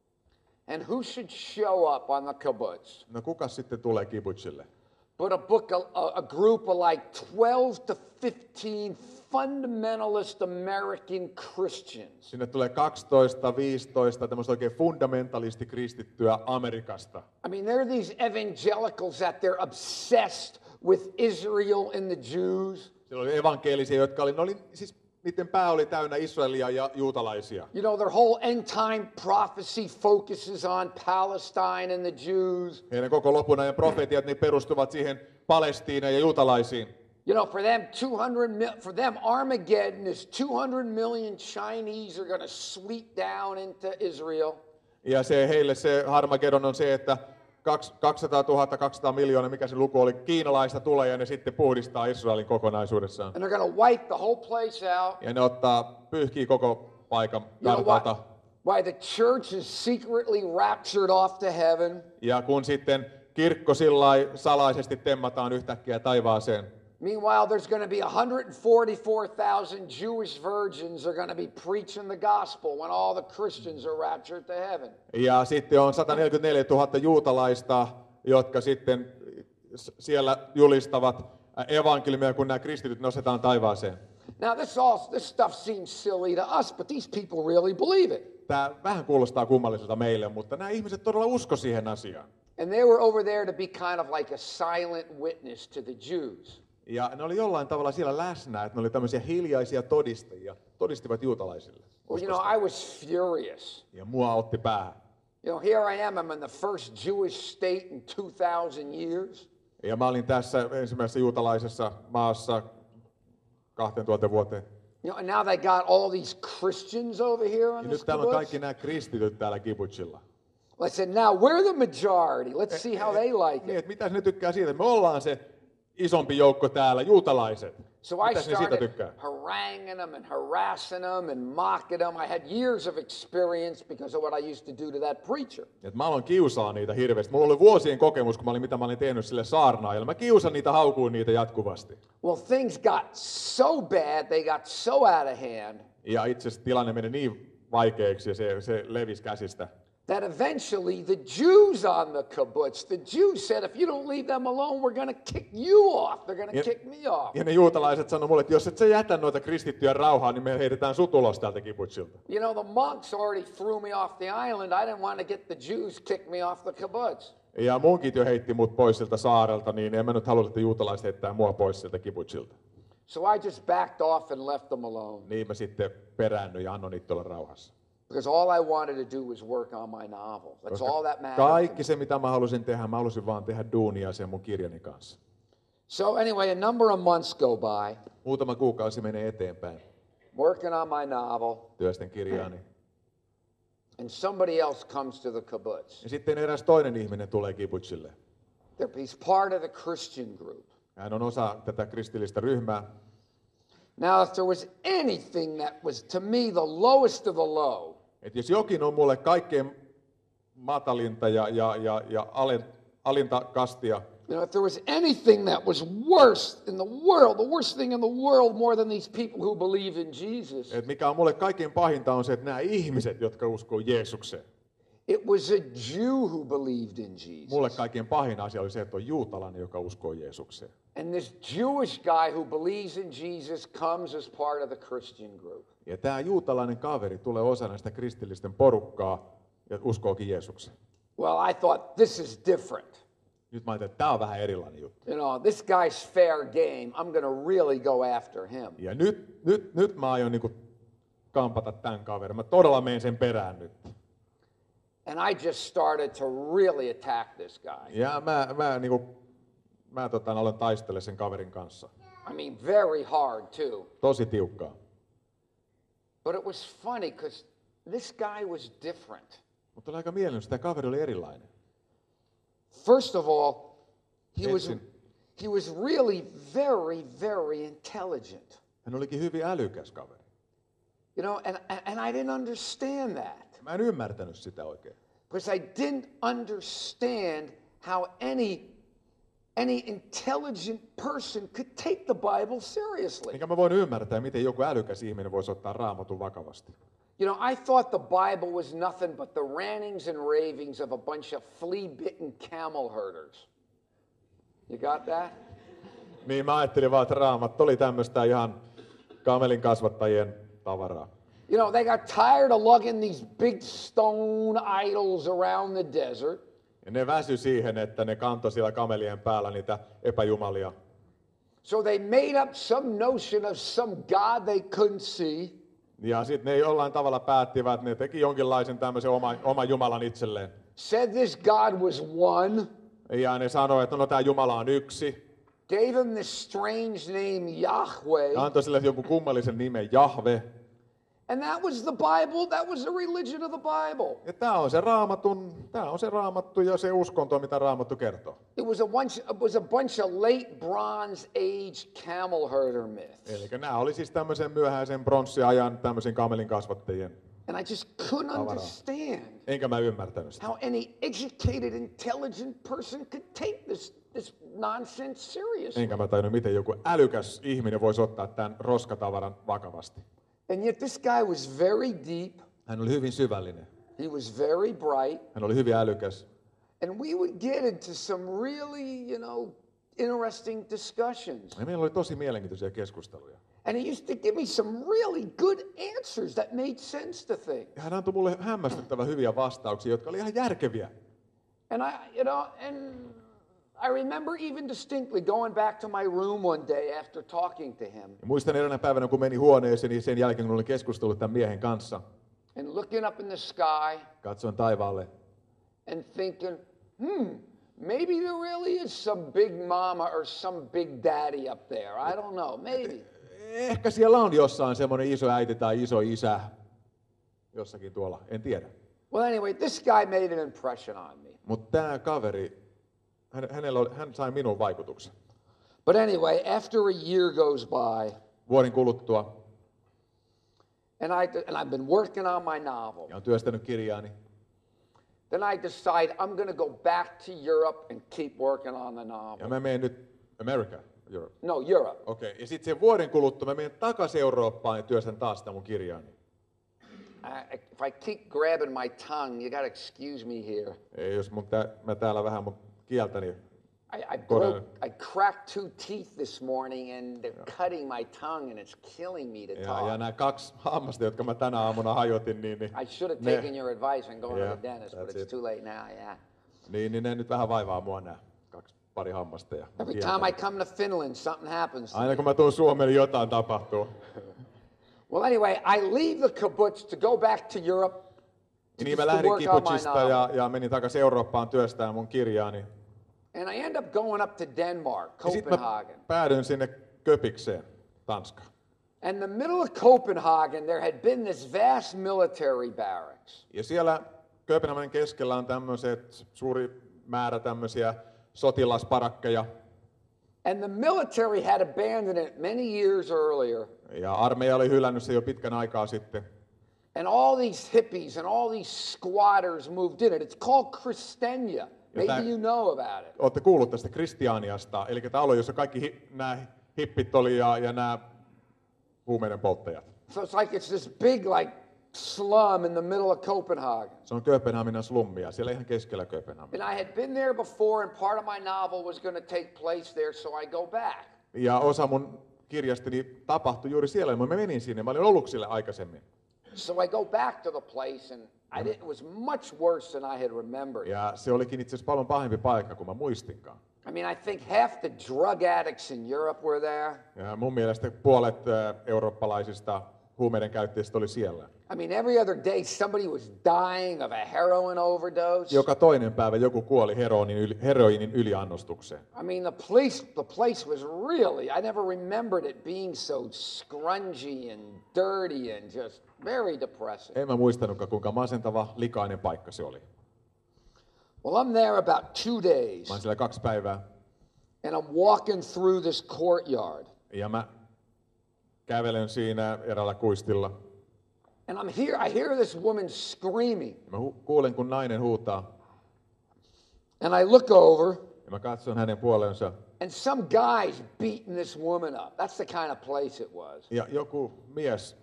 And who should show up on the kibbutz? No kuka sitten tulee kibutsille? But a book, a, a group of like twelve to fifteen fundamentalist American Christians. Sinne tulee kaksitoista viisitoista tämmöistä oikein fundamentalisti kristittyä Amerikasta. I mean, they're these evangelicals that they're obsessed with Israel and the Jews. Siellä oli evankelisia, jotka oli, ne oli siis niiden pää oli täynnä Israelia ja juutalaisia. You know, their whole end time prophecy focuses on Palestine and the Jews. Heidän koko lopun ajan profetiat niin perustuvat siihen Palestiinaan ja juutalaisiin. You know, for them, two hundred mil- for them, Armageddon is two hundred million Chinese are going to sweep down into Israel. Ja se, heille se Harmageddon on se, että kaksisataatuhatta, kaksisataa miljoonaa, mikä se luku oli, kiinalaista tulee ja ne sitten puhdistaa Israelin kokonaisuudessaan. And they're going to wipe the whole place out. Ja ne ottaa, pyyhkii koko paikan You know kartalta. why? Why the church is secretly raptured off to heaven. Ja kun sitten kirkko sillai salaisesti temmataan yhtäkkiä taivaaseen. Meanwhile, there's going to be one hundred forty-four thousand Jewish virgins are going to be preaching the gospel when all the Christians are raptured to heaven. Ja sitten on sata neljäkymmentäneljätuhatta juutalaista, jotka sitten siellä julistavat evankeliumia, kun nämä kristityt nostetaan taivaaseen. Now, this all this stuff seems silly to us, but these people really believe it. Tämä vähän kuulostaa kummalliselta meille, mutta nämä ihmiset todella usko siihen asiaan. And they were over there to be kind of like a silent witness to the Jews. Ja ne oli jollain tavalla siellä läsnä, että ne oli tämmöisiä hiljaisia todistajia, todistivat juutalaisille. Well, you know, I was furious. Ja mua otti päähän. You know, here I am, I'm in the first Jewish state in two thousand years. Ja mä olin tässä ensimmäisessä juutalaisessa maassa kaksituhatta vuoteen. You know, and now they got all these Christians over here on Ja this nyt täällä on kibbutz. kaikki nämä kristityt täällä kibutsilla. I said, now we're the majority. Let's see how they like Niin, it. että mitä ne tykkää siitä, että me ollaan se isompi joukko täällä, juutalaiset. So I Mitäs ne siitä started tykkää? haranguing them and harassing them and mocking them. I had years of experience because of what I used to do to that preacher. Et mä aloin kiusaa niitä hirveästi. Mulla oli vuosien kokemus, kun mä olin, mitä mä olin tehnyt sille saarnaajalle. Mä kiusan niitä, haukuin niitä jatkuvasti. Well, things got so bad, they got so out of hand, Ja itse asiassa tilanne meni niin vaikeaksi ja se, se levisi käsistä. that eventually the Jews on the kibbutz, the Jews said, if you don't leave them alone, we're going to kick you off. They're going to Ja, kick me off. ja ne juutalaiset sanoi mulle, että jos et sä jätä noita kristittyjä rauhaan, niin me heitetään sut ulos täältä kibbutzilta. You know, the monks already threw me off the island. I didn't want to get the Jews kick me off the kibbutz. Ja munkit jo heitti mut pois siltä saarelta, niin en mä nyt halua, että juutalaiset heittää mua pois siltä kibbutzilta. So I just backed off and left them alone. Niin mä sitten peräännyin ja annoin niitä olla rauhassa. Because all I wanted to do was work on my novel. That's Koska all that mattered. kaikki se, mitä mä halusin tehdä, mä halusin vaan tehdä duunia sen mun kirjani kanssa. So anyway, a number of months go by, Muutama kuukausi menee eteenpäin. working on my novel, Työstän kirjaani. and somebody else comes to the kibbutz. Ja sitten eräs toinen ihminen tulee kibbutzille. They're- He's part of the Christian group. Hän on osa tätä kristillistä ryhmää. Now, if there was anything that was to me the lowest of the low, Et jos jokin on mulle kaikkein matalinta ja, ja, ja, ja alen, alinta kastia, you know, if there was anything that was worse in the world, the worst thing in the world more than these people who believe in Jesus, et mikä on mulle kaikkein pahinta on se, että nämä ihmiset, jotka uskoo Jeesukseen. it was a Jew who believed in Jesus. Mulle kaikkein pahin asia oli se, että on juutalainen, joka uskoo Jeesukseen. And this Jewish guy who believes in Jesus comes as part of the Christian group. Ja tämä juutalainen kaveri tulee osana sitä kristillisten porukkaa ja uskookin Jeesukseen. Well, I thought, this is different. Nyt mä ajattelin, että tämä on vähän erilainen juttu. You know, this guy's fair game. I'm going to really go after him. Ja nyt, nyt, nyt mä aion niinku kampata tämän kaverin. Mä todella menen sen perään nyt. And I just started to really attack this guy. Ja mä, mä, niinku, mä tota, aloin taistella sen kaverin kanssa. I mean, very hard too. Tosi tiukkaa. But it was funny because this guy was different. Mutta oli aika mielenkiintoista, tämä kaveri oli erilainen. First of all, he was, Ensin. he was really very, very intelligent. Hän olikin hyvin älykäs kaveri. You know, and, and I didn't understand that. Mä en ymmärtänyt sitä oikein. Because I didn't understand how any, any intelligent person could take the Bible seriously. Enkä mä voin ymmärtää, miten joku älykäs ihminen voisi ottaa Raamatun vakavasti. You know, I thought the Bible was nothing but the rantings and ravings of a bunch of flea-bitten camel herders. You got that? Niin mä ajattelin vaan, että Raamattu oli tämmöistä ihan kamelin kasvattajien tavaraa. You know, they got tired of lugging these big stone idols around the desert. Ja ne väsy siihen, että ne kantoi siellä kamelien päällä niitä epäjumalia. So they made up some notion of some God they couldn't see. Ja sitten ne jollain tavalla päättivät, ne teki jonkinlaisen tämmöisen oma, oma jumalan itselleen. Said this God was one. Ja ne sanoi, että no tämä Jumala on yksi. Gave him this strange name Yahweh. Ja antoi sille joku kummallisen nimen Jahve. And that was the Bible. That was the religion of the Bible. Ja tämä on se Raamatun, tämä on se Raamattu ja se uskonto, mitä Raamattu kertoo. It was a bunch, it was a bunch of late Bronze Age camel herder myths. Eli nämä oli siis tämmöisen myöhäisen pronssiajan tämmöisen kamelin kasvattajien. And I just couldn't understand Enkä mä ymmärtänyt sitä. how any educated, intelligent person could take this, this nonsense seriously. Enkä mä tajunnut, miten joku älykäs ihminen voisi ottaa tämän roskatavaran vakavasti. And yet this guy was very deep. Hän oli hyvin syvällinen. He was very bright. Hän oli hyvin älykäs. And we would get into some really, you know, interesting discussions. Ja meillä oli tosi mielenkiintoisia keskusteluja. And he used to give me some really good answers that made sense to things. Ja hän antoi mulle hämmästyttävän hyviä vastauksia, jotka oli ihan järkeviä. And I, you know, and I remember even distinctly going back to my room one day after talking to him Ja muistan eräänä päivänä, kun menin huoneeseen, niin sen jälkeen, kun olin keskustellut tämän miehen kanssa, and looking up in the sky katsoin taivaalle and thinking, hmm, maybe there really is some big mama or some big daddy up there. I don't know, maybe. Ehkä siellä on jossain semmoinen iso äiti tai iso isä jossakin tuolla, en tiedä. Well, anyway, this guy made an impression on me. Mutta tämä kaveri, hän, hänellä oli, hän sai minun vaikutuksen. But anyway, after a year goes by, Vuoden kuluttua, and, I, and I've been working on my novel, ja on työstänyt kirjaani, then I decide I'm going to go back to Europe and keep working on the ja novel. mä menen nyt America, Europe. No, Europe. Okei, okay. Ja sitten sen vuoden kuluttua mä menen takaisin Eurooppaan ja työstän taas sitä mun kirjaani. I, if I keep grabbing my tongue, you got to excuse me here. Ei, jos mun tää, mä täällä vähän mun kieltäni. I, I, broke, I cracked two teeth this morning and they're cutting my tongue and it's killing me to Ja, talk. ja nämä kaksi hammasta, jotka mä tänä aamuna hajotin, niin, niin, I should have ne, taken your advice and gone Yeah, to the dentist, but that's it's it. too late now, yeah. niin, niin ne nyt vähän vaivaa mua nämä kaksi pari hammasta. Ja Every kieltäni. time I come to Finland, something happens. Aina kun mä tuun Suomeen, niin jotain tapahtuu. Well, anyway, I leave the kibbutz to go back to Europe to, Niin just mä to lähdin work on my kibutsista novel. ja, ja menin takaisin Eurooppaan työstämään mun kirjaani. And I end up going up to Denmark, Ja sit mä Copenhagen. päädyin sinne Köpikseen, Tanskaan. And in the middle of Copenhagen, there had been this vast military barracks. Ja siellä Kööpenhaminan keskellä on tämmöiset suuri määrä tämmöisiä sotilasparakkeja. And the military had abandoned it many years earlier. Ja armeija oli hylännyt se jo pitkän aikaa sitten. And all these hippies and all these squatters moved in it. It's called Christenia. Maybe tää- you know about it. Olette kuullut tästä Kristianiasta, eli talo, jossa kaikki hi, nämä hippit oli ja, ja nämä huumeiden polttajat. So it's like it's this big like slum in the middle of Copenhagen. Se on Kööpenhaminan slummia, siellä ihan keskellä Kööpenhaminan. And I had been there before and part of my novel was going to take place there, so I go back. Ja osa mun kirjastani tapahtui juuri siellä, ja mä menin sinne, mä olin ollut sille aikaisemmin. So I go back to the place and I didn't, it was much worse than I had remembered. Ja se olikin itse asiassa paljon pahempi paikka kuin mä muistinkaan. I mean, I think half the drug addicts in Europe were there. Ja mun mielestä puolet ä, eurooppalaisista huumeiden käyttäjistä oli siellä. I mean, every other day somebody was dying of a heroin overdose. Joka toinen päivä joku kuoli heroinin, yli, heroinin yliannostukseen. I mean, the place, the place was really, I never remembered it being so scrungy and dirty and just very depressing. En mä muistanutkaan, kuinka masentava, likainen paikka se oli. Well, I'm there about two days Mä oon siellä kaksi päivää, and I'm walking through this courtyard. ja mä kävelen siinä eräällä kuistilla. And I'm here, I hear this woman screaming. Mä hu- kuulen, kun nainen huutaa, And I look over ja mä katson hänen puoleensa. and some guy's beating this woman up. That's the kind of place it was. Ja joku mies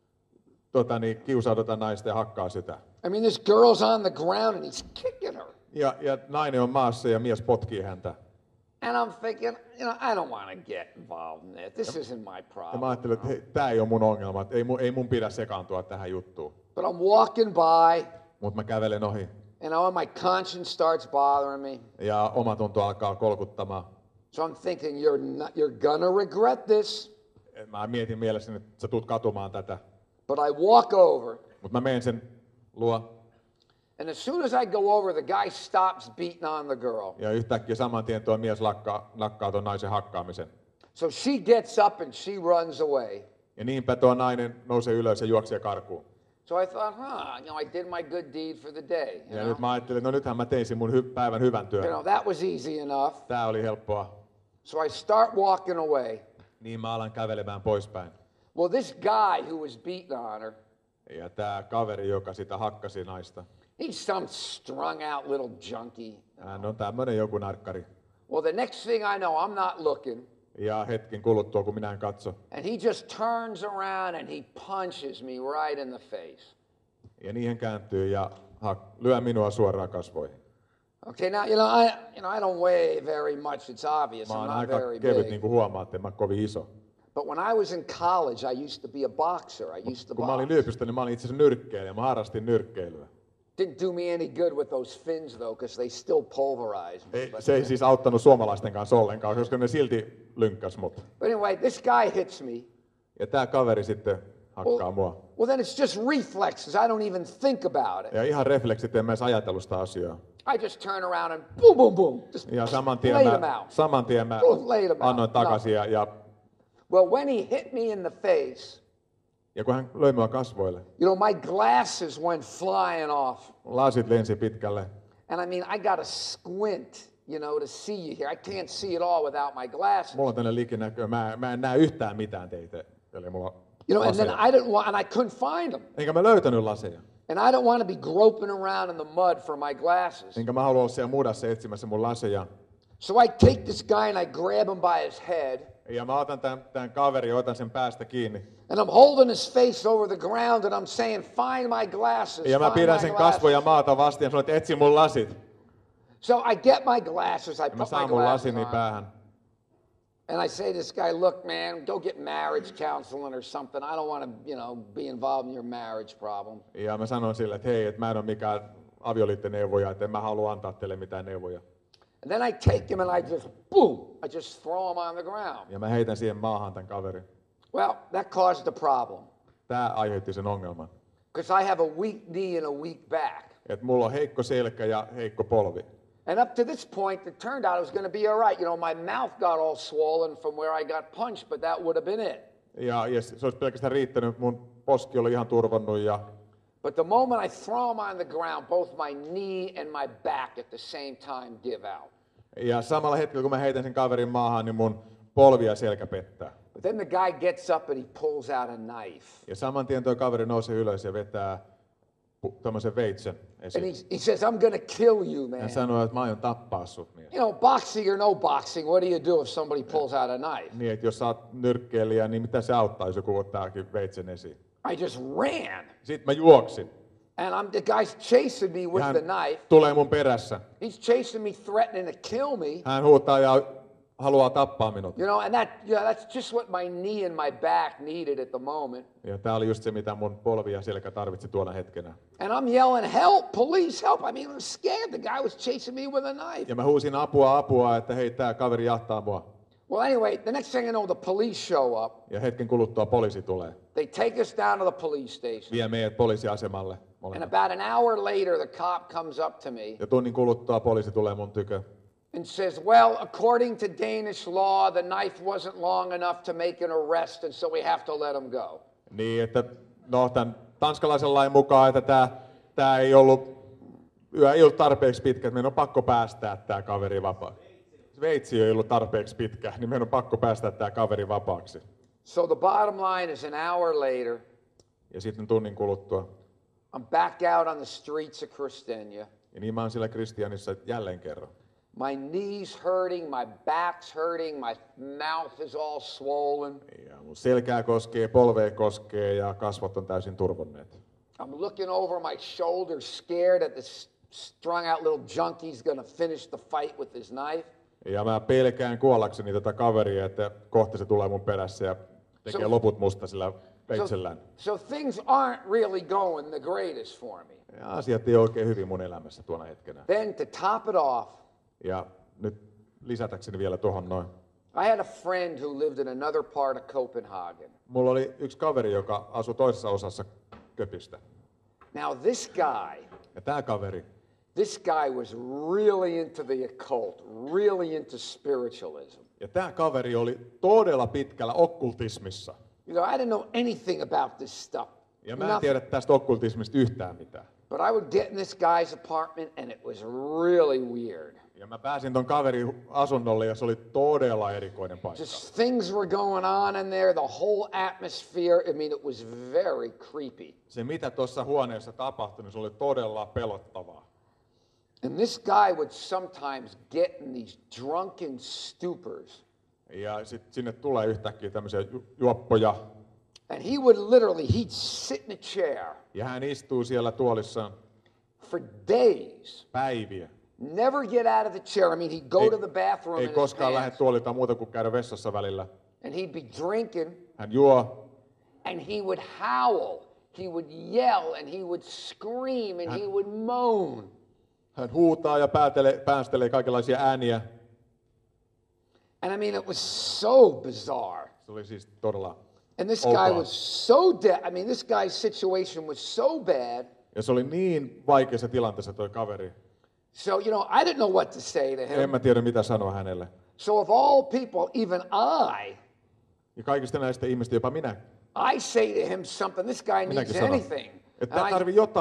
tota, niin, kiusaa tota naista ja hakkaa sitä. I mean, this girl's on the ground and he's kicking her. Ja, ja nainen on maassa ja mies potkii häntä. And I'm thinking, you know, I don't want to get involved in this. This isn't my Ja problem. mä ajattelin, että hei, tää ei ole mun ongelma, että ei mun, ei mun pidä sekaantua tähän juttuun. But I'm walking by, Mutta mä kävelen ohi and oh, my conscience starts bothering me. ja omatunto alkaa kolkuttamaan. So I'm thinking, you're not, you're gonna regret this. Et Mä mietin mielessäni, että sä tulet katumaan tätä. But I walk over, Mutta mä menen sen luo and as soon as I go over, the guy stops beating on the girl. ja yhtäkkiä saman tien tuo mies lakkaa, lakkaa tuon naisen hakkaamisen. So she gets up and she runs away. Ja niinpä tuo nainen nousee ylös ja juoksee karkuun. So I thought, huh, you know, I did my good deed for the day. You Ja know? nyt mä ajattelin, no nythän mä tein sen mun hy- päivän hyvän You työn. know, that was easy enough. Tää oli helppoa. So I start walking away. Niin mä alan kävelemään poispäin. Well, this guy who was beating on her, Ja tää kaveri, joka sitä hakkasi naista, he's some strung out little junkie. hän on tämmönen joku narkkari. Well, the next thing I know, I'm not looking. Ja hetken kuluttua, kun minä en katso. And he just turns around and he punches me right in the face. Ja niihin kääntyy ja hak- lyö minua suoraan kasvoihin. Okay, now, you know, I, you know, I don't weigh very much. It's obvious. Mä I'm oon not aika very kevyt, big. niin kuin huomaatte, en mä kovin iso. But when I was in college, I used to be a boxer. I used to Kun mä olin box. yliopistossa, niin mä olin itse asiassa nyrkkeilijä. Mä harrastin nyrkkeilyä. Didn't do me any good with those fins, though, because they still pulverize me. Ei, se ei siis auttanut suomalaisten kanssa ollenkaan, koska ne silti lynkkäs mut. But anyway, this guy hits me. Ja tää kaveri sitten hakkaa Well, mua. well, then it's just reflexes. I don't even think about it. Ja ihan refleksit, en mä edes ajatellut sitä asiaa. I just turn around and boom, boom, boom. Just Ja saman tien laid him mä, out. saman tien mä Boom, laid him out. annoin takaisin ja, ja, Well, when he hit me in the face, ja kun hän löi mua kasvoille, you know, my glasses went flying off. lasit lensi pitkälle. And I mean, I got to squint, you know, to see you here. I can't see it all without my glasses. Mulla on tämmöinen likinäkö, mä, mä en näe yhtään mitään teitä. Eli mulla You know, and then laseja. I didn't want, and I couldn't find them. Enkä mä löytänyt laseja. And I don't want to be groping around in the mud for my glasses. Enkä mä halua olla siellä mudassa etsimässä mun laseja. So I take this guy and I grab him by his head. Ja mä otan tämän, tämän kaverin ja otan sen päästä kiinni. And I'm holding his face over the ground and I'm saying, find my glasses, Ja mä find pidän my sen glasses. kasvoja maata vastaan ja sanon, että etsi mun lasit. So I get my glasses, I Ja put mä my saan mun glasses lasini on. päähän. And I say to this guy, look, man, go get marriage counseling or something. I don't want to, you know, be involved in your marriage problem. Ja mä sanon sille, että hei, että mä en ole mikään avioliittoneuvoja, että en mä halua antaa teille mitään neuvoja. And then I take him and I just, boom, I just throw him on the ground. Ja mä heitän siihen maahan tämän kaverin. Well, that caused a problem. Tää aiheutti sen ongelman. Because I have a weak knee and a weak back. Että mulla on heikko selkä ja heikko polvi. And up to this point, it turned out it was going to be all right. You know, my mouth got all swollen from where I got punched, but that would have been it. Ja, ja se olisi pelkästään riittänyt, mun poski oli ihan turvannut ja But the moment I throw him on the ground, both my knee and my back at the same time give out. Ja samalla hetkellä, kun mä heitän sen kaverin maahan, niin mun polvi ja selkä pettää. But then the guy gets up and he pulls out a knife. Ja saman tien tuo kaveri nousee ylös ja vetää pu- tämmöisen veitsen And esiin. he, he says, I'm going to kill you, man. Hän sanoo, että mä aion tappaa sut mies. You know, boxing or no boxing, what do you do if somebody pulls out a knife? Niin, että jos sä oot nyrkkeilijä, niin mitä se auttaa, jos joku ottaakin veitsen esiin. I just ran. Sitten mä juoksin. And I'm, the guy's chasing me Ja with hän the knife. tulee mun perässä. He's chasing me, threatening to kill me. Hän huutaa ja haluaa tappaa minut. You know, and that, you know, that's just what my knee and my back needed at the moment. Ja tää oli just se, mitä mun polvi ja selkä tarvitsi tuona hetkenä. And I'm yelling, help, police, help. I mean, I'm scared. The guy was chasing me with a knife. Ja mä huusin apua, apua, että hei, tää kaveri jahtaa mua. Well, anyway, the next thing I know, the police show up. Ja hetken kuluttua poliisi tulee. They take us down to the police station. Vie meidät poliisiasemalle. And molemmat. about an hour later, the cop comes up to me Ja tunnin kuluttua poliisi tulee mun tykö. and says, well, according to Danish law, the knife wasn't long enough to make an arrest, and so we have to let him go. Niin, että no tämän tanskalaisen lain mukaan, että tää, tää ei ollut, yö ei ollut tarpeeksi pitkä, että meidän on pakko päästää tää kaveri vapaaksi. Veitsi ei ollut tarpeeksi pitkä, niin meidän on pakko päästää tää kaveri vapaaksi. So the bottom line is an hour later, Ja sitten tunnin kuluttua. I'm back out on the streets of Christiania. Ja niin mä oon siellä Kristianissa jälleen kerran. My knees hurting, my back's hurting, my mouth is all swollen. Ja mun selkää koskee, polvea koskee ja kasvot on täysin turvonneet. I'm looking over my shoulder, scared that this strung out little junkie's gonna finish the fight with his knife. Ja mä pelkään kuollakseni tätä kaveria, että kohta se tulee mun perässä ja tekee So- loput musta sillä So, veitsellään. so things aren't really going the greatest for me. Ja asiat ei oikein hyvin mun elämässä tuona hetkenä. Then to top it off, Ja nyt lisätäkseni vielä tuohon noin. I had a friend who lived in another part of Copenhagen. Mulla oli yksi kaveri, joka asui toisessa osassa Köpistä. Now this guy, Ja tää kaveri, this guy was really into the occult, really into spiritualism. ja tää kaveri oli todella pitkällä okkultismissa. You know, I didn't know anything about this stuff. Ja mä en Nothing. tiedä tästä okkultismista yhtään mitään. But I would get in this guy's apartment and it was really weird. Ja mä pääsin ton kaverin asunnolle ja se oli todella erikoinen paikka. Just things were going on in there, the whole atmosphere, I mean, it was very creepy. Se mitä tuossa huoneessa tapahtui, niin se oli todella pelottavaa. And this guy would sometimes get in these drunken stupors. Ja sitten sinne tulee yhtäkkiä tämmöisiä ju- juoppoja. And he would literally, he'd sit in a chair Ja hän istuu siellä tuolissaan for days, päiviä. never get out of the chair. I mean, he'd go Ei, to the bathroom ei in his koskaan lähde pants, tuolilta muuta kuin käydä vessassa välillä. and he'd be drinking, Hän juo, and he would howl, he would yell, and he would scream, and he would moan. hän huutaa ja päätelee, päästelee kaikenlaisia ääniä. And I mean, it was so bizarre. Se oli siis todella And this outoa. guy was so dead. I mean, this guy's situation was so bad. Ja se oli niin vaikeassa tilanteessa toi kaveri. So, you know, I didn't know what to say to En him. mä tiedä mitä sanoa hänelle. So, of all people, even I, Ja kaikista näistä ihmistä, jopa minä, I say to him something. This guy minäkin needs sanon, anything. että And tää I, tarvii jotain.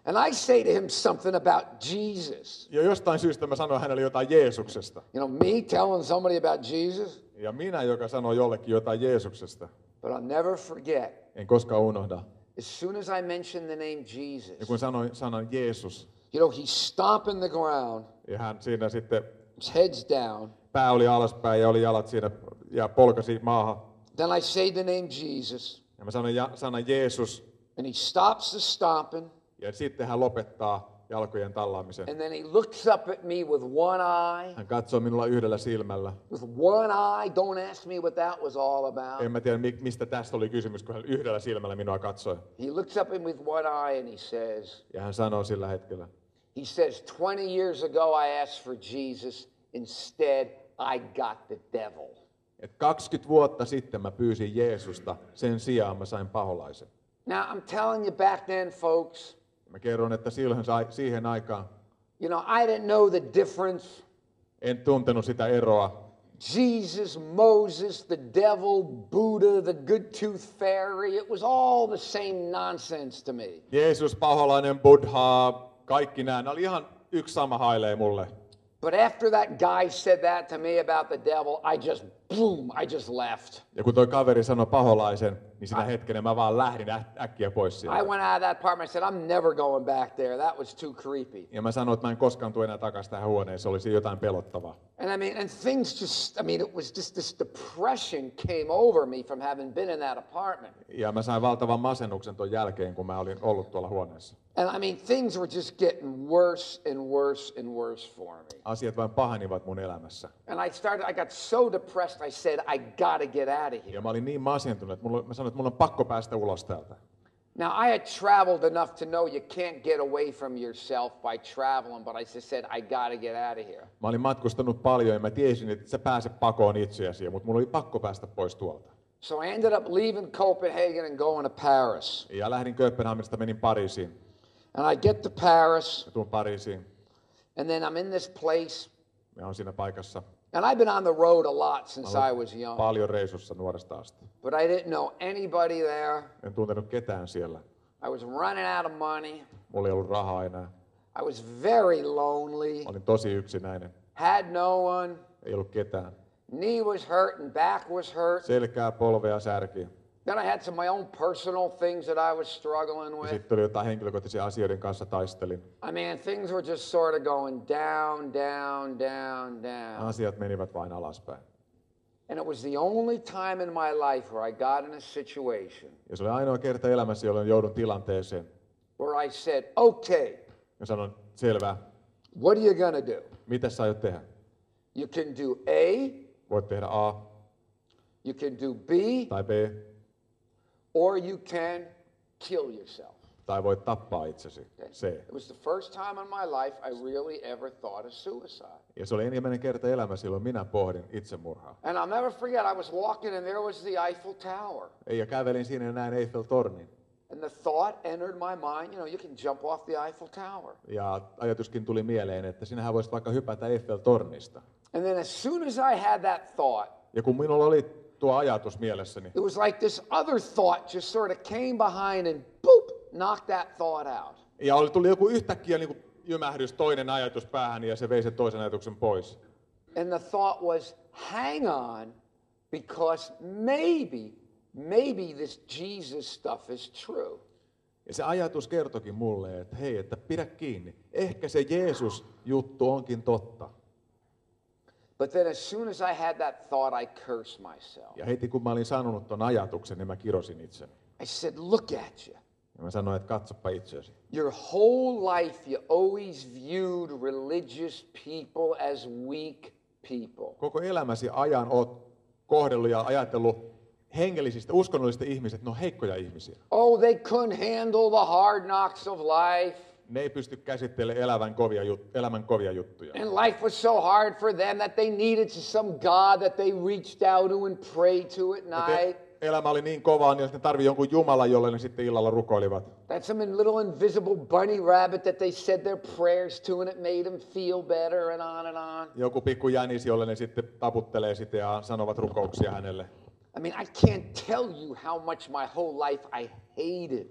And I say to him something about Jesus. Ja jostain syystä mä sanoin hänelle jotain Jeesuksesta. You know, me telling somebody about Jesus, Ja minä, joka sanoo jollekin jotain Jeesuksesta, but I'll never forget. en koskaan unohda. As soon as I mention the name Ja Jesus, kun sanoin sanan Jeesus, you know, he's stomping the ground, ja hän siinä sitten, his head's down. pää oli alaspäin ja oli jalat siinä ja polkasi maahan. Then I say the name Jesus, Ja mä sanoin ja, sanan Jeesus, and he stops the stomping, ja sitten hän lopettaa jalkojen tallaamisen. and then he looks up at me with one eye. Hän katsoi minulla yhdellä silmällä. With one eye, don't ask me what that was all about. En mä tiedä, mi- mistä tästä oli kysymys, kun hän yhdellä silmällä minua katsoi. He looks up at me with one eye and he says, Ja hän sanoi sillä hetkellä, he says, twenty years ago I asked for Jesus, instead I got the devil. että kaksikymmentä vuotta sitten mä pyysin Jeesusta, sen sijaan mä sain paholaisen. Now I'm telling you back then, folks, Mä kerron, että silloin sai- siihen aikaan you know, I didn't know the difference. en tuntenut sitä eroa. Jesus, Moses, the devil, Buddha, the good tooth fairy, it was all the same nonsense to me. Jeesus, paholainen, Buddha, kaikki nämä, ne oli ihan yksi sama hailee mulle. But after that guy said that to me about the devil, I just, boom, I just left. Ja kun toi kaveri sanoi paholaisen, niin sinä hetkenä mä vaan lähdin ä- äkkiä pois sieltä. I went out of that apartment, I said, I'm never going back there. That was too creepy. Ja mä sanoin, että mä en koskaan tule enää takaisin tähän huoneeseen, olisi jotain pelottavaa. And I mean, and things just, I mean, it was just this depression came over me from having been in that apartment. Ja mä sain valtavan masennuksen ton jälkeen, kun mä olin ollut tuolla huoneessa. And I mean, things were just getting worse and worse and worse for me. Asiat vain pahenivat mun elämässä. And I started, I got so depressed, I said, I gotta get out of here. Ja mä olin niin masentunut, että mulla, mä sanoin, että mulla on pakko päästä ulos täältä. Now, I had traveled enough to know you can't get away from yourself by traveling, but I just said, I gotta get out of here. Mä olin matkustanut paljon ja mä tiesin, että sä pääse pakoon itseäsi, mutta mulla oli pakko päästä pois tuolta. So I ended up leaving Copenhagen and going to Paris. Ja lähdin Kööpenhaminasta, menin Pariisiin. And I get to Paris, Ja tuun Pariisiin. and then I'm in this place. Mä oon siinä paikassa. And I've been on the road a lot since Mä I olin was young. paljon reissussa nuoresta asti. But I didn't know anybody there. En tuntenut ketään siellä. I was running out of money. Mulla ei ollut rahaa enää. I was very lonely. Mä olin tosi yksinäinen. Had no one. Ei ollut ketään. Knee was hurt and back was hurt. Selkää, polvea, särki. Then I had some of my own personal things that I was struggling Ja with. sitten oli jotain henkilökohtaisia asioiden kanssa taistelin. I mean, things were just sort of going down, down, down, down. Asiat menivät vain alaspäin. And it was the only time in my life where I got in a situation Ja se oli ainoa kerta elämässä, jolloin joudun tilanteeseen. where I said, okay, Ja sanoin, selvä, what are you going to do? mitä sä aiot tehdä? You can do A, Voit tehdä A you can do B, tai B, or you can kill yourself. tai voit tappaa itsesi. C. It was the first time in my life I really ever thought of suicide. Ja se oli ensimmäinen kerta elämässä, jolloin minä pohdin itsemurhaa. And I'll never forget, I was walking and there was the Eiffel Tower. Ja kävelin siinä ja näin Eiffel-tornin. And the thought entered my mind, you know, you can jump off the Eiffel Tower. Ja ajatuskin tuli mieleen, että sinähän voisit vaikka hypätä Eiffel-tornista. And then as soon as I had that thought, Ja kun minulla oli tuo ajatus mielessäni, it was like this other thought just sort of came behind and boop, knocked that thought out. ja oli, tuli joku yhtäkkiä niin kuin jymähdys, toinen ajatus päähän ja se vei sen toisen ajatuksen pois. And the thought was, hang on, because maybe, maybe this Jesus stuff is true. Ja se ajatus kertokin mulle, että hei, että pidä kiinni. Ehkä se Jeesus-juttu onkin totta. But then as soon as I had that thought, I cursed myself. Ja heti kun mä olin sanonut ton ajatuksen, niin mä kirosin itseni. I said, look at you. Ja mä sanoin, että katsoppa itseäsi. Your whole life you always viewed religious people as weak people. Koko elämäsi ajan oot kohdellut ja ajatellut hengellisistä, uskonnollisista ihmisistä, ne on heikkoja ihmisiä. Oh, they couldn't handle the hard knocks of life. Ne ei pysty käsittelemään elämän kovia, jut- elämän kovia juttuja. And life was so hard for them that they needed some God that they reached out to and prayed to at Ja te- night. elämä oli niin kovaa, niin ne tarvii jonkun Jumalan, jolle ne sitten illalla rukoilivat. That some little invisible bunny rabbit that they said their prayers to and it made them feel better and on and on. Joku pikku jänis, jolle ne sitten taputtelee sitä ja sanovat rukouksia hänelle. I mean, I can't tell you how much my whole life I hated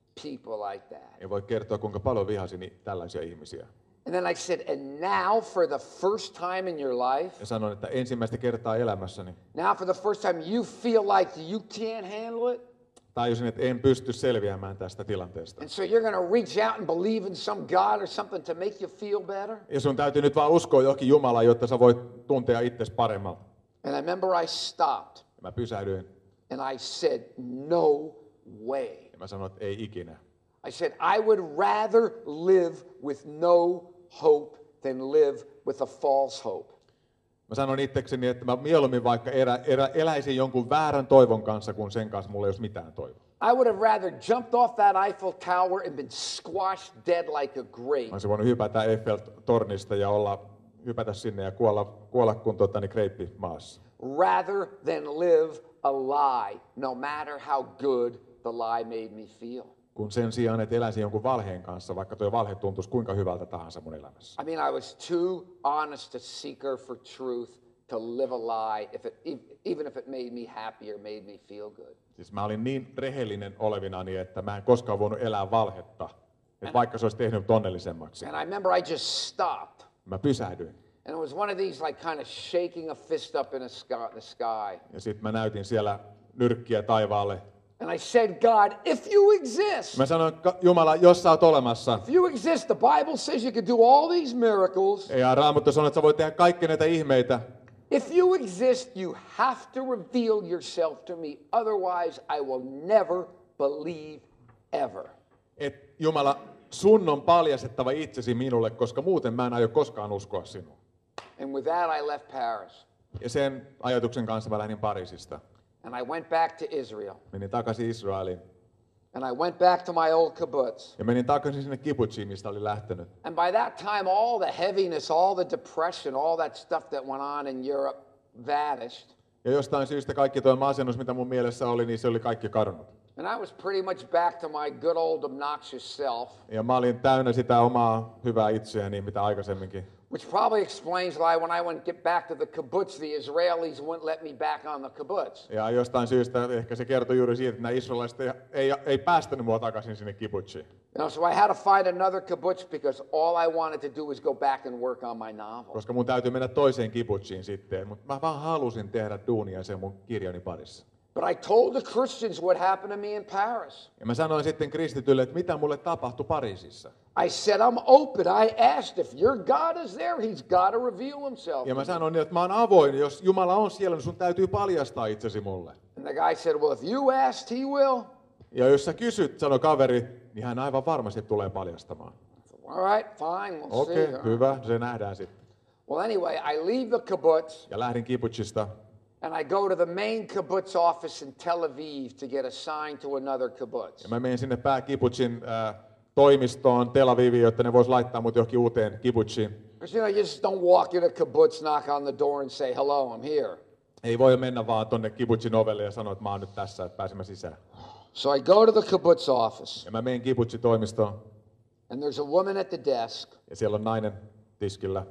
people like that. Ei voi kertoa, kuinka paljon vihasin ni- tällaisia ihmisiä. And then I said, and now for the first time in your life, Ja sanoin, että ensimmäistä kertaa elämässäni now for the first time you feel like you can't handle it. tajusin, että en pysty selviämään tästä tilanteesta. And so you're going to reach out and believe in some God or something to make you feel better. Ja sun täytyy nyt vaan uskoa johonkin Jumalaan, jotta sä voit tuntea itsesi paremmalta. And I remember I stopped Ja mä pysähdyin and I said, no way. ja mä sanoin, että ei ikinä. I said, I would rather live with no hope than live with a false hope. Mä sanon itsekseni, että mä mieluummin vaikka erä, erä, eläisin jonkun väärän toivon kanssa, kun sen kanssa mulla ei olisi mitään toivoa. I would have rather jumped off that Eiffel Tower and been squashed dead like a grape. Mä olisin voinut hypätä Eiffel-tornista ja olla, hypätä sinne ja kuolla, kuolla kun tota, niin kreippi maassa. Rather than live a lie, no matter how good the lie made me feel. Kun sen sijaan, että eläisin jonkun valheen kanssa, vaikka tuo valhe tuntuisi kuinka hyvältä tahansa mun elämässä. I mean, I was too honest a seeker for truth to live a lie, if it, even if it made me happy or made me feel good. Siis mä olin niin rehellinen olevinani, että mä en koskaan voinut elää valhetta, että vaikka se olisi tehnyt onnellisemmaksi. And I remember I just stopped. Mä pysähdyin. And it was one of these like kind of shaking a fist up in a sky, the sky. Ja sitten mä näytin siellä nyrkkiä taivaalle. And I said, God, if you exist, Mä sanoin, Jumala, jos sä oot olemassa, if you exist, the Bible says you can do all these miracles. ja Raamattu sanoo, että sä voit tehdä kaikki näitä ihmeitä. If you exist, you have to reveal yourself to me. Otherwise, I will never believe ever. Et Jumala, sun on paljastettava itsesi minulle, koska muuten mä en aio koskaan uskoa sinua. And with that, I left Paris. Ja sen ajatuksen kanssa mä lähdin Pariisista. And I went back to Israel. Menin takaisin Israeliin. And I went back to my old kibbutz. Ja menin takaisin sinne kibbutsiin, mistä olin lähtenyt. And by that time, all the heaviness, all the depression, all that stuff that went on in Europe vanished. Ja jostain syystä kaikki tuo masennus, mitä mun mielessä oli, niin se oli kaikki kadonnut. And I was pretty much back to my good old obnoxious self. Ja mä olin täynnä sitä omaa hyvää itseäni, mitä aikaisemminkin. Which probably explains why when I went get back to the kibbutz, the Israelis wouldn't let me back on the kibbutz. Ja jostain syystä ehkä se kertoi juuri siitä, että nämä israelaiset ei, ei, ei päästänyt mua takaisin sinne kibbutsiin. You know, so I had to find another kibbutz because all I wanted to do was go back and work on my novel. Koska mun täytyy mennä toiseen kibbutsiin sitten, mutta mä vaan halusin tehdä duunia sen mun kirjani parissa. But I told the Christians what happened to me in Paris. Ja mä sanoin sitten kristitylle, että mitä mulle tapahtui Pariisissa. I said, I'm open. I asked if your God is there, he's got to reveal himself. Ja mä sanoin, että mä oon avoin, jos Jumala on siellä, niin sun täytyy paljastaa itsesi mulle. And the guy said, well, if you asked, he will. Ja jos sä kysyt, sanoi kaveri, niin hän aivan varmasti tulee paljastamaan. All right, fine, we'll Okei, see. okay, hyvä, se nähdään sitten. Well, anyway, I leave the kibbutz Ja lähdin kibbutsista and I go to the main kibbutz office in Tel Aviv to get assigned to another kibbutz. ja mä menin sinne pääkibbutsin äh, toimistoon Tel Aviviin, jotta ne vois laittaa mut johonkin uuteen kibbutsiin. Because, you know, you just don't walk in a kibbutz, knock on the door and say, hello, I'm here. Ei voi mennä vaan tonne kibbutsin ovelle ja sanoa, että mä oon nyt tässä, että pääsemme sisään. So I go to the kibbutz office Ja mä menen kibbutsitoimistoon and there's a woman at the desk ja siellä on nainen tiskillä.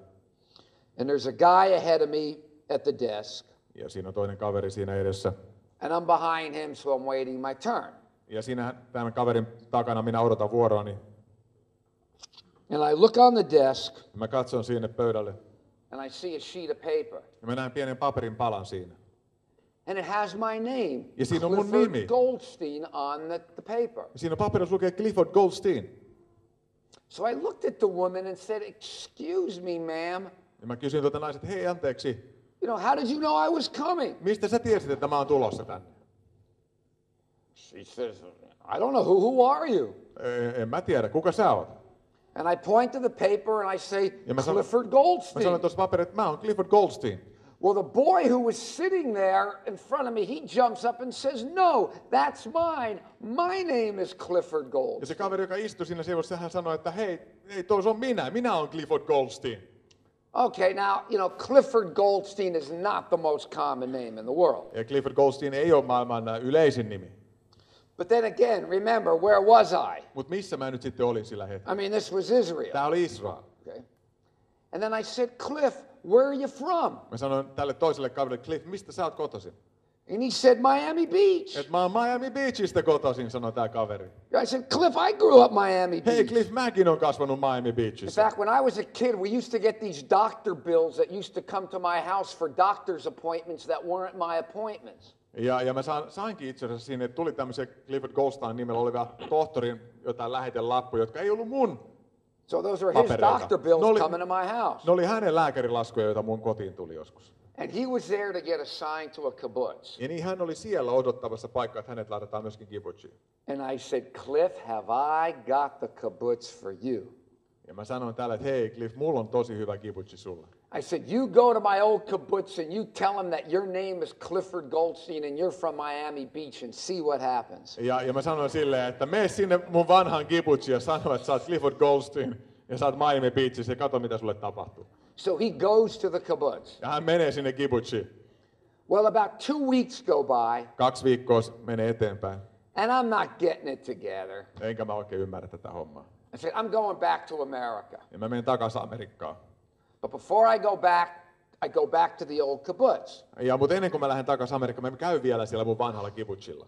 and there's a guy ahead of me at the desk Ja siinä on toinen kaveri siinä edessä. and I'm behind him, so I'm waiting my turn. Ja siinä tämän kaverin takana minä odotan vuoroani. And I look on the desk Mä katson sinne pöydälle and I see a sheet of paper. ja mä näen pienen paperin palan siinä. And it has my name, Ja siinä on mun Clifford nimi. Goldstein, on the, the paper. Ja siinä paperissa lukee Clifford Goldstein. So I looked at the woman and said, excuse me, ma'am. Ja mä kysyin tuota naiset, hei anteeksi, You know, how did you know I was coming? mistä sä tiesit, että mä oon tulossa tänne? She says, I don't know, who, who are you? En, en mä tiedä, kuka sä oot? And I point to the paper and I say, Ja mä sanon- Clifford Mä Goldstein. sanoin tuossa paperissa, että mä oon Clifford Goldstein. Well, the boy who was sitting there in front of me, he jumps up and says, no, that's mine. My name is Clifford Ja Goldstein. se kaveri, joka istui siinä sivussa, hän sanoi, että hei, ei tuossa on minä, minä oon Clifford Goldstein. Okay, now, you know, Clifford Goldstein is not the most common name in the world. Ja Clifford Goldstein ei ole maailman yleisin nimi. But then again, remember, where was I? Mutta missä mä nyt sitten olin sillä hetkellä? I mean, this was Israel. Tää oli Israel. Okay. And then I said, Cliff, where are you from? Mä sanoin tälle toiselle kaverille, Cliff, mistä sä oot kotoisin? And he said, Miami Beach. Et mä oon Miami Beachistä kotoisin, sanoi tää kaveri. I said, Cliff, I grew up Miami Hei Beach. Cliff, mäkin on kasvanut Miami In Beachissä. fact, when I was a kid, we used to get these doctor bills that used to come to my house for doctor's appointments that weren't my appointments. Ja, ja mä saan, sainkin itse asiassa siinä, että tuli tämmöisiä Clifford Goldstein nimellä olevia tohtorin jotain lähetelappuja, jotka ei ollut mun. So those are his Papereita. doctor bills Ne oli- coming to my house. Ne oli hänen lääkärilaskuja, joita mun kotiin tuli joskus. And he was there to get assigned to a kibbutz. Ja niin hän oli siellä odottavassa paikkaa, että hänet laitetaan myöskin kibbutsiin. And I said, Cliff, have I got the kibbutz for you? Ja mä sanoin täällä, että hei Cliff, mulla on tosi hyvä kibbutsi sulle. I said, you go to my old kibbutz and you tell them that your name is Clifford Goldstein and you're from Miami Beach and see what happens. Ja, ja mä sanoin silleen, että mene sinne mun vanhaan kibbutsiin ja sano, että sä oot Clifford Goldstein ja sä oot Miami Beachissä ja katso mitä sulle tapahtuu. So he goes to the kibbutz. Ja hän menee sinne kibbutsiin. Well, about two weeks go by Kaksi viikkoa menee eteenpäin. and I'm not getting it together. Enkä mä oikein ymmärrä tätä hommaa. I said, I'm going back to America. Ja mä menen takaisin Amerikkaan. But before I go back, I go back to the old kibbutz. Ja mutta ennen kuin mä lähden takaisin Amerikkaan, mä käyn vielä siellä mun vanhalla kibbutsilla.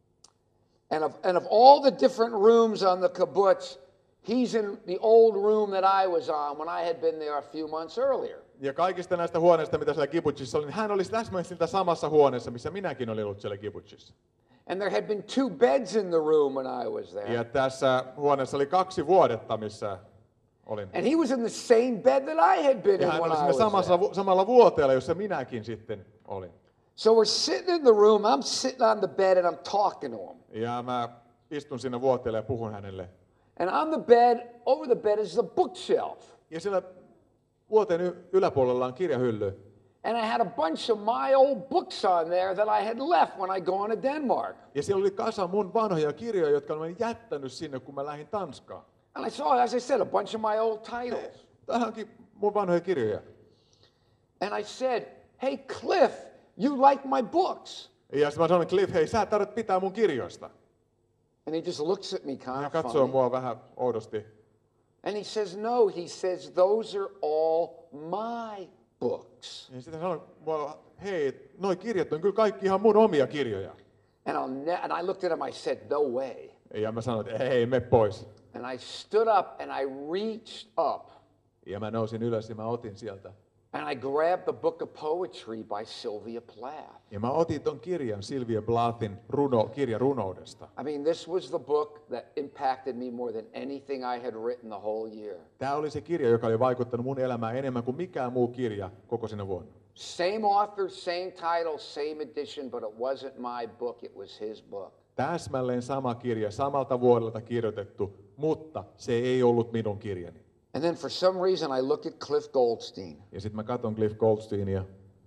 And of, and of all the different rooms on the kibbutz, he's in the old room that I was on when I had been there a few months earlier. Ja kaikista näistä huoneista, mitä siellä kibbutsissa oli, niin hän oli täsmälleen samassa huoneessa, missä minäkin olin ollut siellä kibbutsissa. And there had been two beds in the room when I was there. Ja tässä huoneessa oli kaksi vuodetta, missä olin. And he was in the same bed that I had been Ja in hän when oli I siinä was samassa, there. vu- samalla vuoteella, jossa minäkin sitten olin. So we're sitting in the room, I'm sitting on the bed and I'm talking to him. Ja mä istun siinä vuoteella ja puhun hänelle. And on the bed, over the bed is the bookshelf. Ja siellä vuoteen y- yläpuolella on kirjahylly. And I had a bunch of my old books on there that I had left when I gone to Denmark. Ja siellä oli kasa mun vanhoja kirjoja, jotka olen jättänyt sinne, kun mä lähdin Tanskaan. And I saw, as I said, a bunch of my old titles. Tähän onkin mun vanhoja kirjoja. And I said, hey Cliff, you like my books? Ja sitten mä sanoin, Cliff, hei, sä tarvitset pitää mun kirjoista. And he just looks at me Ja kind of katsoo funny. mua vähän oudosti. And he says, no, he says, those are all my books. Ja sitten sanoin, mua, hei, noi kirjat on kyllä kaikki ihan mun omia kirjoja. And, I'll ne- and I looked at him, I said, no way. Ja mä sanoin, että hei, me pois. And I stood up and I reached up Ja mä nousin ylös ja mä otin sieltä. and I grabbed the book of poetry by Sylvia Plath. Ja mä otin ton kirjan Sylvia Plathin runo, kirja runoudesta. I mean, this was the book that impacted me more than anything I had written the whole year. Tämä oli se kirja, joka oli vaikuttanut mun elämään enemmän kuin mikään muu kirja koko sinä vuonna. Same author, same title, same edition, but it wasn't my book, it was his book. Täsmälleen sama kirja, samalta vuodelta kirjoitettu, mutta se ei ollut minun kirjani. And then for some reason I look at Cliff Goldstein Ja sitten mä katson Cliff Goldsteinia.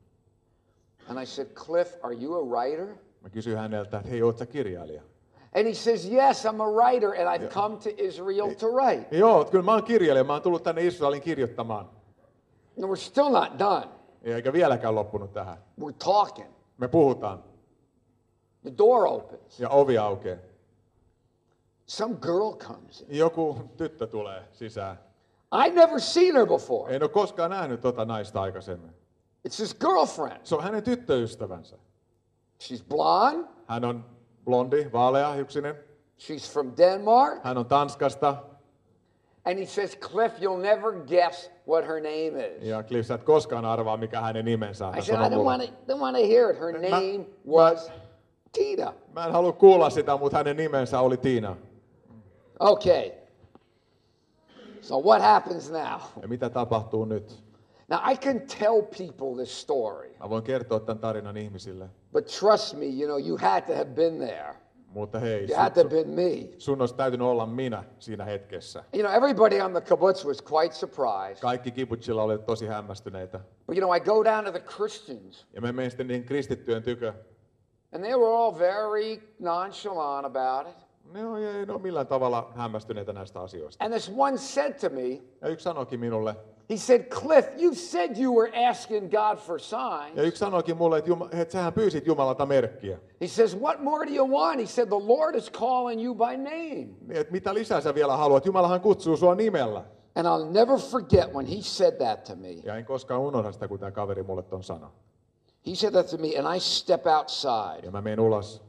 and I said, Cliff, are you a writer? Mä kysyin häneltä, että hei, oot sä kirjailija? And he says, yes, I'm a writer and I've come to Israel to write. Joo, kyllä mä oon kirjailija, mä oon tullut tänne Israelin kirjoittamaan. And we're still not done. Eikä vieläkään loppunut tähän. We're talking. Me puhutaan The door opens. ja ovi aukeaa. Some girl comes in. Joku tyttö tulee sisään. I'd never seen her before. En ole koskaan nähnyt tota naista aikaisemmin. It's his girlfriend. Se on hänen tyttöystävänsä. She's blonde. Hän on blondi, vaaleahiuksinen. She's from Denmark. Hän on Tanskasta. And he says, Cliff, you'll never guess what her name is. Ja Cliff, sä et koskaan arvaa, mikä hänen nimensä on. I Hän said, sanoo I don't mulle. want to don't want to hear it. Her name was Tina. Mä en halua kuulla sitä, mutta hänen nimensä oli Tiina. Okay. So what happens now? Ja mitä tapahtuu nyt? Now I can tell people this story, Mä voin kertoa tämän tarinan ihmisille. but trust me, you know, you had to have been there. Mutta hei, You had to sun, have been me. sun olisi täytynyt olla minä siinä hetkessä. You know, everybody on the kibbutz was quite surprised. Kaikki kibbutsilla oli tosi hämmästyneitä. But you know, I go down to the Christians, Ja me menen sitten niihin kristittyjen tykö. and they were all very nonchalant about it. Ne on, ei ne ole millään tavalla hämmästyneitä näistä asioista. And this one said to me, Ja yksi sanoikin minulle, he said, Cliff, you said you were asking God for signs. ja yksi sanoikin mulle, että, Juma, että sähän pyysit Jumalalta merkkiä. He says, what more do you want? He said, the Lord is calling you by name. Niin, että mitä lisää sä vielä haluat? Jumalahan kutsuu sua nimellä. And I'll never forget when he said that to me. Ja en koskaan unohda sitä, kun tämä kaveri mulle ton sanoi. He said that to me, and I step outside. Ja mä menen ulos.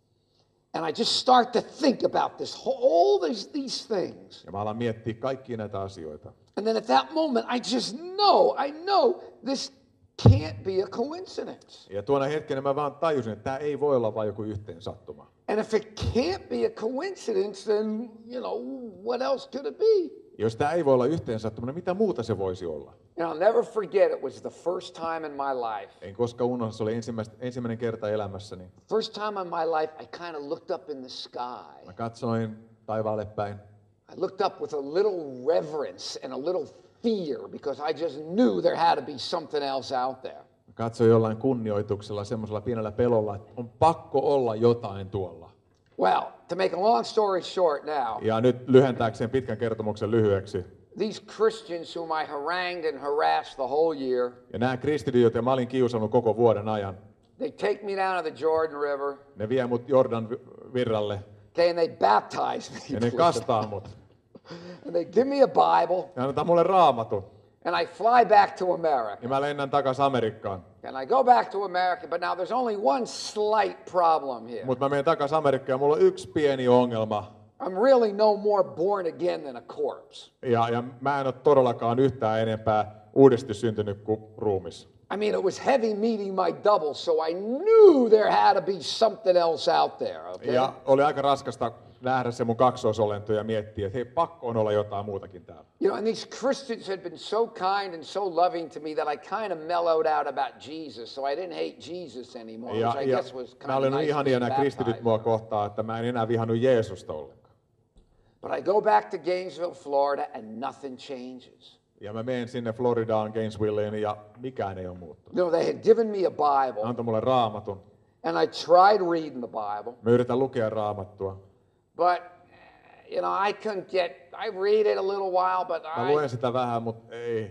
And I just start to think about this, all these, these things. Ja mä alan miettiä kaikkia näitä asioita. And then at that moment, I just know, I know this can't be a coincidence. Ja tuona hetkenä mä vaan tajusin, että tämä ei voi olla vain joku yhteensattuma. And if it can't be a coincidence, then, you know, what else could it be? Jos tämä ei voi olla yhteensattuma, niin mitä muuta se voisi olla? And I'll never forget, it was the first time in my life. En koskaan unohda, se oli ensimmäinen kerta elämässäni. First time in my life, I kind of looked up in the sky. Mä katsoin taivaalle päin. I looked up with a little reverence and a little fear because I just knew there had to be something else out there. Mä katsoin jollain kunnioituksella, semmoisella pienellä pelolla, että on pakko olla jotain tuolla. Well, to make a long story short now, Ja nyt lyhentääkseen pitkän kertomuksen lyhyeksi. these Christians whom I harangued and harassed the whole year, Ja nämä kristityt, joita mä olin kiusannut koko vuoden ajan, they take me down to the Jordan River, ne vie mut Jordan virralle okay, and they baptize me. ja ne kastaa mut. And they give me a Bible, Ja annetaan mulle raamatun. and I fly back to America. Ja mä lennän takas Amerikkaan. And I go back to America, but now there's only one slight problem here. Mutta mä menen takas Amerikkaan ja mulla on yksi pieni ongelma. I'm really no more born again than a corpse. Ja, ja mä en ole todellakaan yhtään enempää uudesti syntynyt kuin ruumis. I mean, it was heavy meeting my double, so I knew there had to be something else out there, okay? Ja oli aika raskasta nähdä se mun kaksoisolento ja miettiä, että hei, pakko on olla jotain muutakin täällä. You know, and these Christians had been so kind and so loving to me that I kind of mellowed out about Jesus, so I didn't hate Jesus anymore, Ja, which I ja guess was kind mä of olin nice ihania being nämä kristityt baptized. mua kohtaan, että mä en enää vihannut Jeesusta ollenkaan. But I go back to Gainesville, Florida, and nothing changes. Ja mä menen sinne Floridaan, Gainesvilleen, ja mikään ei ole muuttunut. You know, they had given me a Bible, Antoi mulle raamatun. and I tried reading the Bible, Mä yritän lukea raamattua. but, you know, I couldn't get, I read it a little while, but Mä I, luen sitä vähän, mutta ei.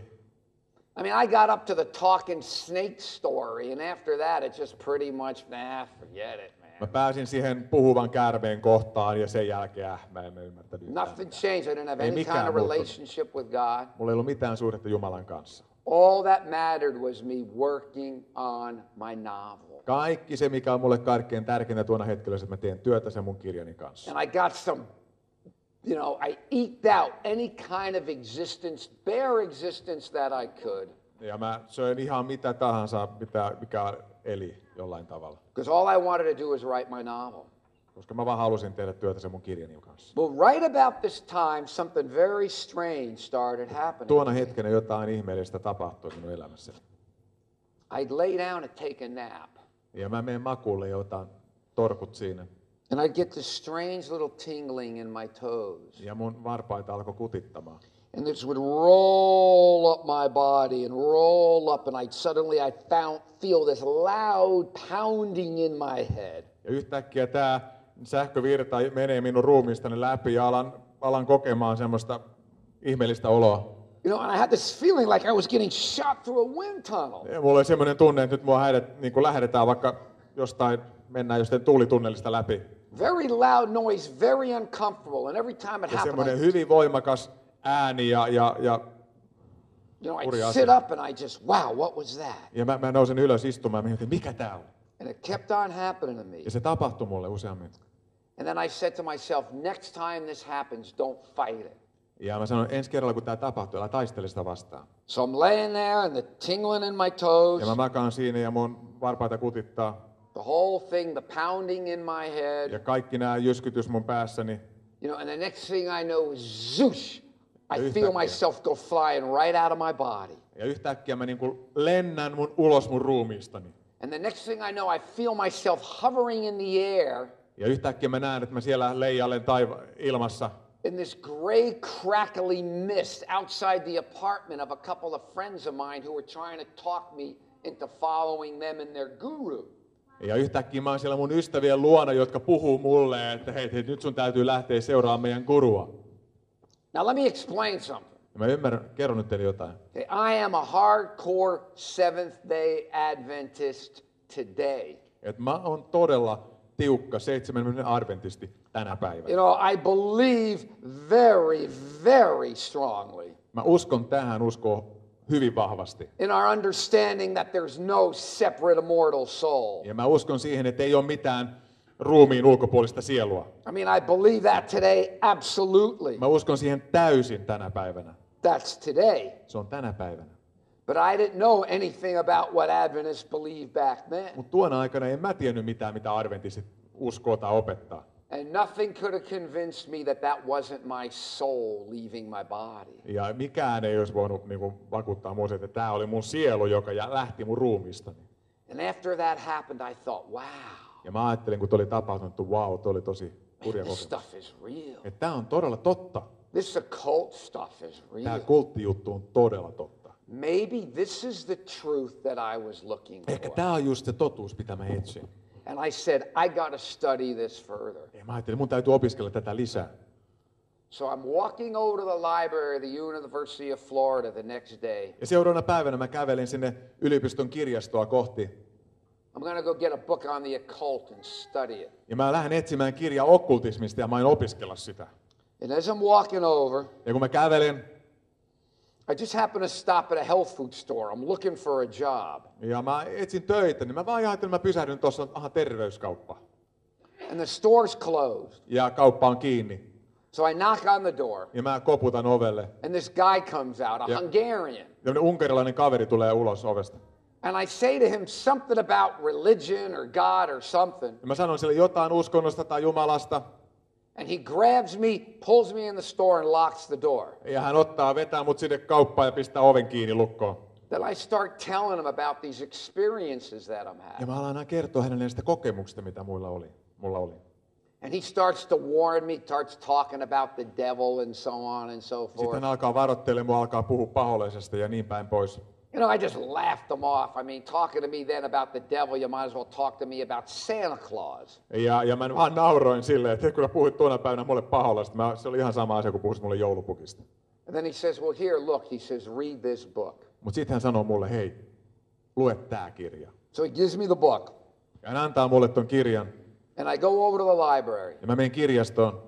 I mean, I got up to the talking snake story, and after that, it just pretty much, nah, forget it, man. Mä pääsin siihen puhuvan käärmeen kohtaan, ja sen jälkeen äh, mä en mä ymmärtänyt yhtään Nothing mitään. changed. I didn't have Ei any mikään kind of muuttunut. relationship with God. Mulla ei ollut mitään suhdetta Jumalan kanssa. All that mattered was me working on my novel. Kaikki se, mikä on mulle kaikkein tärkeintä tuona hetkellä, että mä teen työtä sen mun kirjani kanssa. And I got some, you know, I eked out any kind of existence, bare existence that I could. Ja mä söin ihan mitä tahansa, mitä, mikä eli jollain tavalla. Because all I wanted to do was write my novel. Koska mä vaan halusin tehdä työtä sen mun kirjani kanssa. But right about this time, something very strange started happening. Tuona hetkenä jotain ihmeellistä tapahtui minun elämässäni. I'd lay down and take a nap. Ja mä menen makuulle ja otan torkut siinä. And I'd get this strange little tingling in my toes. Ja mun varpaita alkoi kutittamaan. And this would roll up my body and roll up, and I'd suddenly I found feel this loud pounding in my head. Ja yhtäkkiä tää sähkövirta menee minun ruumiistani läpi ja alan, alan kokemaan semmoista ihmeellistä oloa. You know, and I had this feeling like I was getting shot through a wind tunnel. Ja mulla oli semmoinen tunne, että nyt mua häidet, niin kuin lähdetään vaikka jostain, mennään jostain tuulitunnelista läpi. Very loud noise, very uncomfortable, and every time it Ja happened, semmoinen I, hyvin voimakas ääni ja, ja, ja, you know, I'd hurja sit asia. up and I just, wow, what was that? ja mä, mä nousin ylös istumaan ja mietin, mikä tää on? And it kept on happening to me. Ja se tapahtui mulle useammin. And then I said to myself, next time this happens, don't fight it. Ja mä sanoin, ensi kerralla kun tää tapahtuu, älä taistele sitä vastaan. So I'm laying there and the tingling in my toes, Ja mä makaan siinä ja mun varpaita kutittaa. the whole thing, the pounding in my head. Ja kaikki nämä jyskytys mun päässäni. You know, and the next thing I know is zoosh, I yhtäkkiä. feel myself go flying right out of my body. Ja yhtäkkiä mä niinku lennän mun ulos mun ruumiistani. And the next thing I know, I feel myself hovering in the air Ja yhtäkkiä mä näen, että mä siellä leijailen taiva ilmassa. in this gray, crackly mist outside the apartment of a couple of friends of mine who were trying to talk me into following them and their guru. Ja yhtäkkiä mä oon siellä mun ystävien luona, jotka puhuu mulle, että hei, hei nyt sun täytyy lähteä seuraamaan meidän gurua. Now let me explain something. Ja mä ymmärrän, kerron nyt teille jotain. Okay, I am a hardcore Seventh-day Adventist today. Että mä oon todella tiukka seitsemän adventisti tänä päivänä. You know, I believe very, very strongly Mä uskon tähän uskoon hyvin vahvasti. in our understanding that there's no separate immortal soul. Ja mä uskon siihen, että ei ole mitään ruumiin ulkopuolista sielua. I mean, I believe that today absolutely. Mä uskon siihen täysin tänä päivänä. That's today. Se on tänä päivänä. But I didn't know anything about what Adventists believed back then. Mutta tuona aikana en mä tiennyt mitään, mitä adventistit uskoo tai opettaa. And nothing could have convinced me that that wasn't my soul leaving my body. Ja mikään ei olisi voinut niin kuin, vakuuttaa mua, että tämä oli mun sielu, joka jä- lähti mun ruumistani. And after that happened, I thought, wow, Ja mä ajattelin, kun toi oli tapahtunut, että wow, toi oli tosi kurja this kokemus. stuff is real. Että tää on todella totta. This occult stuff is Tää real. kulttijuttu on todella totta. Maybe this is the truth that I was looking Ehkä for. tää on just se totuus, mitä mä etsin. And I said, I got to study this further. Ja mä ajattelin, mun täytyy opiskella tätä lisää. So I'm walking over to the library of the University of Florida the next day. Ja seuraavana päivänä mä kävelin sinne yliopiston kirjastoa kohti. I'm going to go get a book on the occult and study it. Ja mä lähden etsimään kirjaa okkultismista ja mä en opiskella sitä. And as I'm walking over, Ja kun mä kävelin, I just happened to stop at a health food store. I'm looking for a job. ja mä etsin töitä, niin mä vaan ajattelin, että mä pysähdyn tuossa, aha, terveyskauppa. And the store's closed. Ja kauppa on kiinni. So I knock on the door. Ja mä koputan ovelle. And this guy comes out, a Yeah. Hungarian. Tämmönen unkarilainen kaveri tulee ulos ovesta. And I say to him something about religion or God or something. Ja mä sanon sille jotain uskonnosta tai Jumalasta. And he grabs me, pulls me in the store and locks the door. Ja hän ottaa, vetää mut sinne kauppaan ja pistää oven kiinni lukkoon. Then I start telling him about these experiences that I'm Ja having. mä alan aina kertoa hänelle näistä kokemuksista, mitä mulla oli. Mulla oli. And he starts to warn me, starts talking about the devil and so on and so Sitten forth. hän alkaa varoittelemaan, mua alkaa puhua pahollisesta ja niin päin pois. You know, I just laughed them off. I mean, talking to me then about the devil, you might as well talk to me about Santa Claus. Ja, ja mä vaan nauroin silleen, että kun sä puhuit tuona päivänä mulle pahollista, mä, se oli ihan sama asia kuin puhuisit mulle joulupukista. And then he says, well, here, look, he says, read this book. Mutta sitten hän sanoo mulle, hei, lue tää kirja. So he gives me the book. Ja hän antaa mulle ton kirjan. And I go over to the library. Ja mä menen kirjastoon.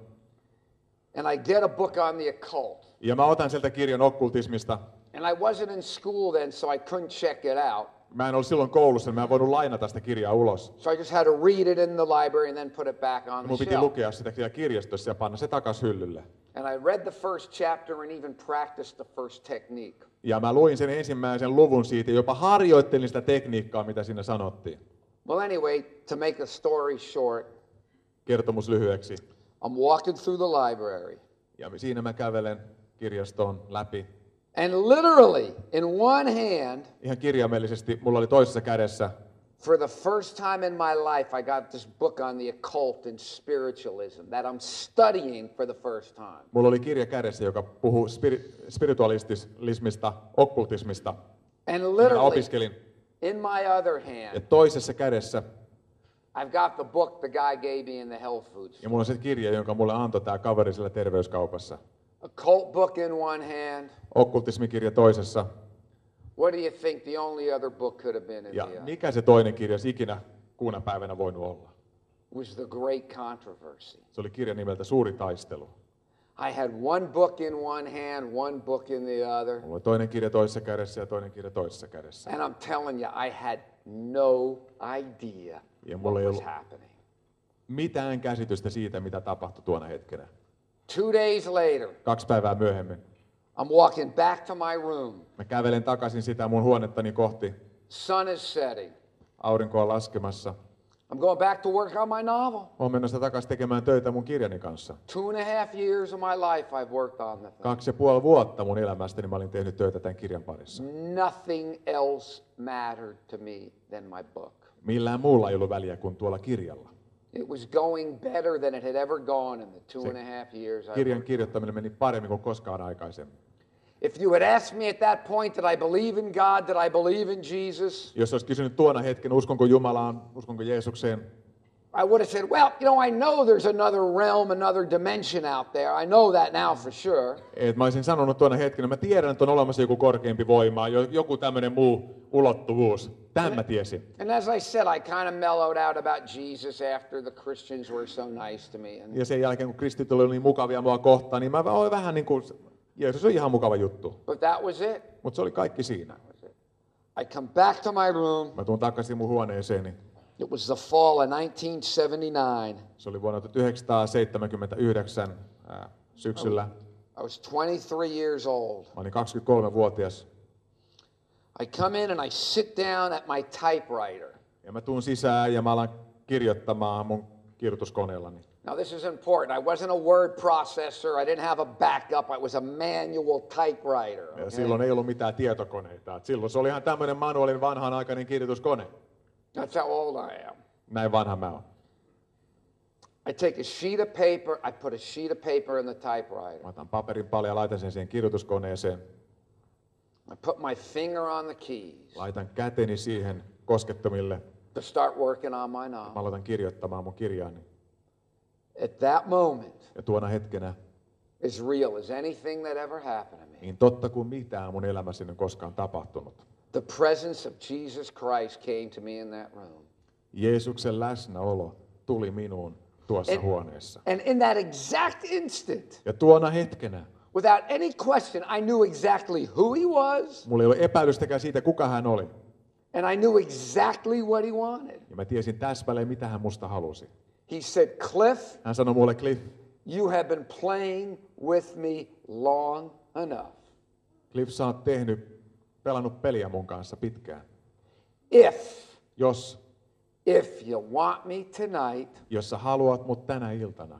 And I get a book on the occult. Ja mä otan sieltä kirjan okkultismista. And I wasn't in school then, so I couldn't check it out. Mä en ollut silloin koulussa, niin mä en voinut lainata sitä kirjaa ulos. So I just had to read it in the library and then put it back on the Mun piti shelf. lukea sitä siellä kirjastossa ja panna se takas hyllylle. And I read the first chapter and even practiced the first technique. Ja mä luin sen ensimmäisen luvun siitä ja jopa harjoittelin sitä tekniikkaa, mitä siinä sanottiin. Well, anyway, to make a story short, Kertomus lyhyeksi. I'm walking through the library. Ja siinä mä kävelen kirjastoon läpi. And literally, in one hand, Ihan kirjaimellisesti mulla oli toisessa kädessä. for the first time in my life, I got this book on the occult and spiritualism that I'm studying for the first time. Mulla oli kirja kädessä, joka puhuu spiri- spiritualismista, okkultismista. And Mä literally, opiskelin. in my other Ja hand, toisessa kädessä, I've got the book the guy gave me in the health food ja store. mulla on se kirja, jonka mulle antoi tää kaveri siellä terveyskaupassa. Occult book in one hand. Okkultismikirja toisessa. What do you think the only other book could have been in Ja the other? mikä se toinen kirja olisi ikinä kuuna päivänä voinut olla? Was the great controversy. Se oli kirja nimeltä Suuri taistelu. I had one book in one hand, one book in the other. Mulla oli toinen kirja toisessa kädessä ja toinen kirja toisessa kädessä. And I'm telling you, I had no idea Ja what mulla ei was ollut happening. mitään käsitystä siitä, mitä tapahtui tuona hetkenä. Two days later, Kaksi päivää myöhemmin. I'm walking back to my room. Mä kävelen takaisin sitä mun huonettani kohti. Sun is setting. Aurinko on laskemassa. I'm going back to work on my novel. Olen menossa takaisin tekemään töitä mun kirjani kanssa. Two and a half years of my life I've worked on the thing. Kaksi ja puoli vuotta mun elämästäni mä olin tehnyt töitä tämän kirjan parissa. Nothing else mattered to me than my book. Millään muulla ei ollut väliä kuin tuolla kirjalla. It was going better than it had ever gone in the two and a half years I Kirjan worked. kirjoittaminen meni paremmin kuin koskaan aikaisemmin. If you had asked me at that point, did I believe in God, did I believe in Jesus, Jos olisi kysynyt tuona hetken, uskonko Jumalaan, uskonko Jeesukseen, I would have said, well, you know, I know there's another realm, another dimension out there. I know that now for sure. et mä olisin sanonut tuona hetkenä, mä tiedän, että on olemassa joku korkeampi voima, jo- joku tämmöinen muu ulottuvuus. Tämän mä tiesin. And as I said, I kind of mellowed out about Jesus after the Christians were so nice to me. And Ja sen jälkeen, kun kristityt oli niin mukavia mua kohtaan, niin mä olin vähän niin kuin Jeesus on ihan mukava juttu. But that was it. Mutta se oli kaikki siinä. I come back to my room. Mä tuun takaisin mun huoneeseeni. It was the fall of nineteen seventy-nine. Se oli vuonna tuhatyhdeksänsataaseitsemänkymmentäyhdeksän ää, syksyllä. I was twenty-three years old. Mä olin kaksikymmentäkolmevuotias. I come in and I sit down at my typewriter. Ja mä tuun sisään ja mä alan kirjoittamaan mun kirjoituskoneellani. Now this is important. I wasn't a word processor. I didn't have a backup. I was a manual typewriter. Okay? Ja silloin ei ollut mitään tietokoneita. Et silloin se oli ihan tämmöinen manuaalin vanhanaikainen kirjoituskone. That's how old I am. Näin vanha mä oon. I take a sheet of paper. I put a sheet of paper in the typewriter. Mä otan paperin paljon ja laitan sen siihen kirjoituskoneeseen. I put my finger on the keys Laitan käteni siihen koskettomille. to start working on my Mä novel. aloitan kirjoittamaan mun kirjaani. At that moment, Ja tuona hetkenä, as real as anything that ever happened to me, niin totta kuin mitään mun elämässäni on koskaan tapahtunut. the presence of Jesus Christ came to me in that room. Jeesuksen läsnäolo tuli minuun tuossa And- huoneessa. And in that exact instant, Ja tuona hetkenä without any question, I knew exactly who he was, mulla ei ollut epäilystäkään siitä, kuka hän oli. and I knew exactly what he wanted. Ja mä tiesin täsmälleen, mitä hän musta halusi. He said, Cliff, Hän sanoi mulle, Cliff, you have been playing with me long enough. Cliff, sä oot tehnyt, pelannut peliä mun kanssa pitkään. If, Jos, if you want me tonight, jos sä haluat mut tänä iltana,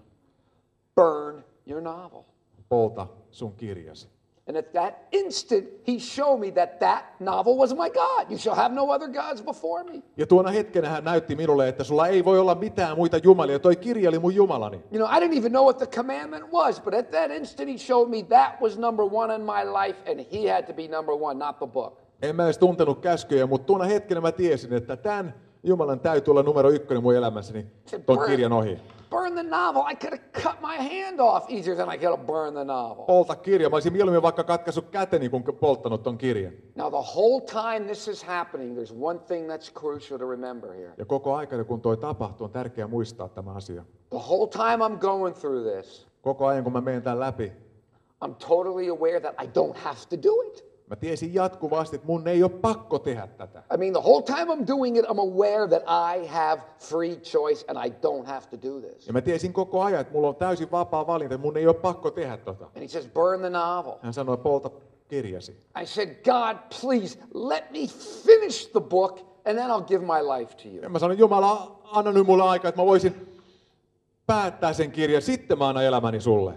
burn your novel. polta sun kirjasi. And at that instant, he showed me that that novel was my God. You shall have no other gods before me. Ja tuona hetkenä hän näytti minulle, että sulla ei voi olla mitään muita jumalia. Toi kirja oli mun jumalani. You know, I didn't even know what the commandment was, but at that instant, he showed me that was number one in my life, and he had to be number one, not the book. En mä edes tuntenut käskyjä, mutta tuona hetkenä mä tiesin, että tämän Jumalan täytyy olla numero ykkönen mun elämässäni ton kirjan ohi. Burn the novel. I could have cut my hand off easier than I could have burned the novel. Polta kirja. Mä olisin mieluummin vaikka katkaissut käteni, kun polttanut ton kirjan. Now, the whole time this is happening, there's one thing that's crucial to remember here. Ja koko aikana, kun toi tapahtuu, on tärkeää muistaa tämä asia. The whole time I'm going through this, Koko ajan, kun mä menen tämän läpi, I'm totally aware that I don't have to do it. mä tiesin jatkuvasti, että mun ei ole pakko tehdä tätä. I mean, the whole time I'm doing it, I'm aware that I have free choice and I don't have to do this. Ja mä tiesin koko ajan, että mulla on täysin vapaa valinta, että mun ei ole pakko tehdä tota. And he says, burn the novel. Hän sanoi, polta kirjasi. I said, God, please let me finish the book and then I'll give my life to you. Ja mä sanoin, Jumala, anna nyt mulle aikaa, että mä voisin päättää sen kirjan, sitten mä annan elämäni sulle.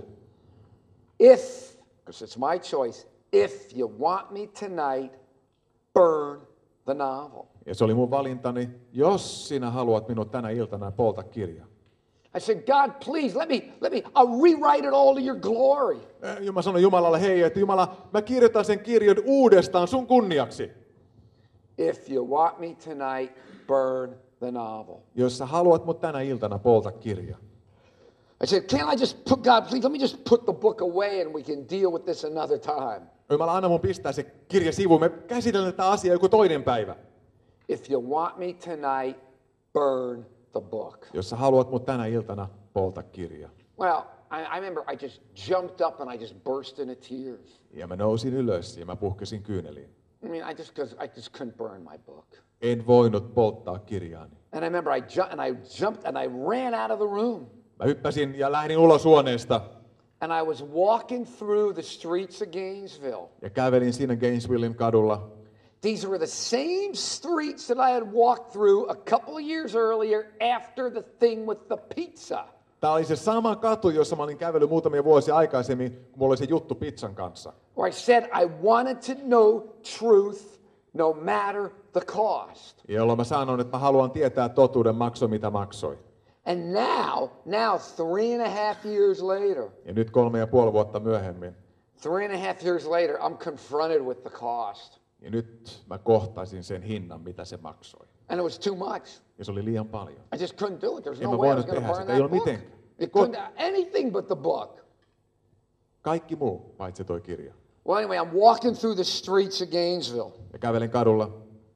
If, because it's my choice, if you want me tonight, burn the novel. Ja se oli mun valintani, jos sinä haluat minut tänä iltana, polta kirja. I said, God, please let me, let me, I'll rewrite it all to your glory. Ja mä sanoin Jumalalle, hei, että Jumala, mä kirjoitan sen kirjan uudestaan sun kunniaksi. If you want me tonight, burn the novel. Jos sä haluat mut tänä iltana, polta kirja. I said, can't I just put, God, please let me just put the book away and we can deal with this another time. Jumala, anna mun pistää se kirja sivuun, me käsitellään tätä asiaa joku toinen päivä. If you want me tonight, burn the book. Jos sä haluat mut tänä iltana, polta kirja. Well, I, I remember I just jumped up and I just burst into tears. Ja mä nousin ylös ja mä puhkesin kyyneliin. I mean, I just, cause I just couldn't burn my book. En voinut polttaa kirjaani. And I remember I, ju- and I jumped and I ran out of the room. Mä hyppäsin ja lähdin ulos huoneesta And I was walking through the streets of Gainesville. ja kävelin siinä Gainesvillein kadulla. These were the same streets that I had walked through a couple of years earlier after the thing with the pizza. Tämä oli se sama katu, jossa mä olin kävellyt muutamia vuosia aikaisemmin, kun mulla oli se juttu pizzan kanssa. Where I said I wanted to know truth no matter the cost. Jolloin mä sanoin, että mä haluan tietää totuuden, maksoi mitä maksoi. And now, now three and a half years later, Ja nyt kolme ja puoli vuotta myöhemmin. three and a half years later, I'm confronted with the cost. Ja nyt mä kohtaisin sen hinnan, mitä se maksoi. And it was too much. Ja se oli liian paljon. I just couldn't do it. There's En no mä way I was voinut going to tehdä burn sitä, ei that ollut book. mitenkään. It couldn't anything but the book. Kaikki muu, paitsi toi kirja. Well, anyway, I'm walking through the streets of Gainesville. Ja kävelin kadulla.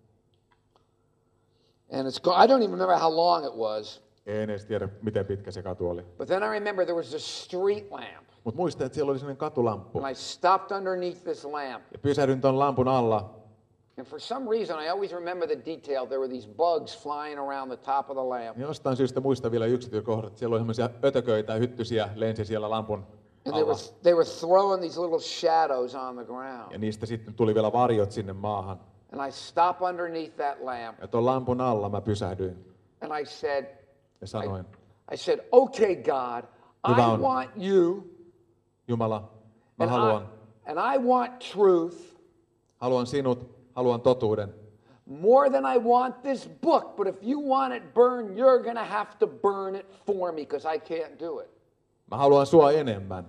And it's go- I don't even remember how long it was. En edes tiedä, miten pitkä se katu oli. But then I remember there was a street lamp. Mutta muistan, että siellä oli sellainen katulamppu. And I stopped underneath this lamp. Ja pysähdyin tuon lampun alla. And for some reason, I always remember the detail. There were these bugs flying around the top of the lamp. Ja jostain syystä muistan vielä yksityiskohdat. Siellä oli semmoisia ötököitä ja hyttysiä lensi siellä lampun And they alla. were, they were throwing these little shadows on the ground. Ja niistä sitten tuli vielä varjot sinne maahan. And I stopped underneath that lamp. Ja tuon lampun alla mä pysähdyin And I said, ja sanoin, I said, okay, God, Hyvä I on. want you, Jumala, mä and haluan, I, and I want truth haluan sinut, haluan totuuden. more than I want this book. But if you want it burned, you're going to have to burn it for me because I can't do it. Mä haluan sua enemmän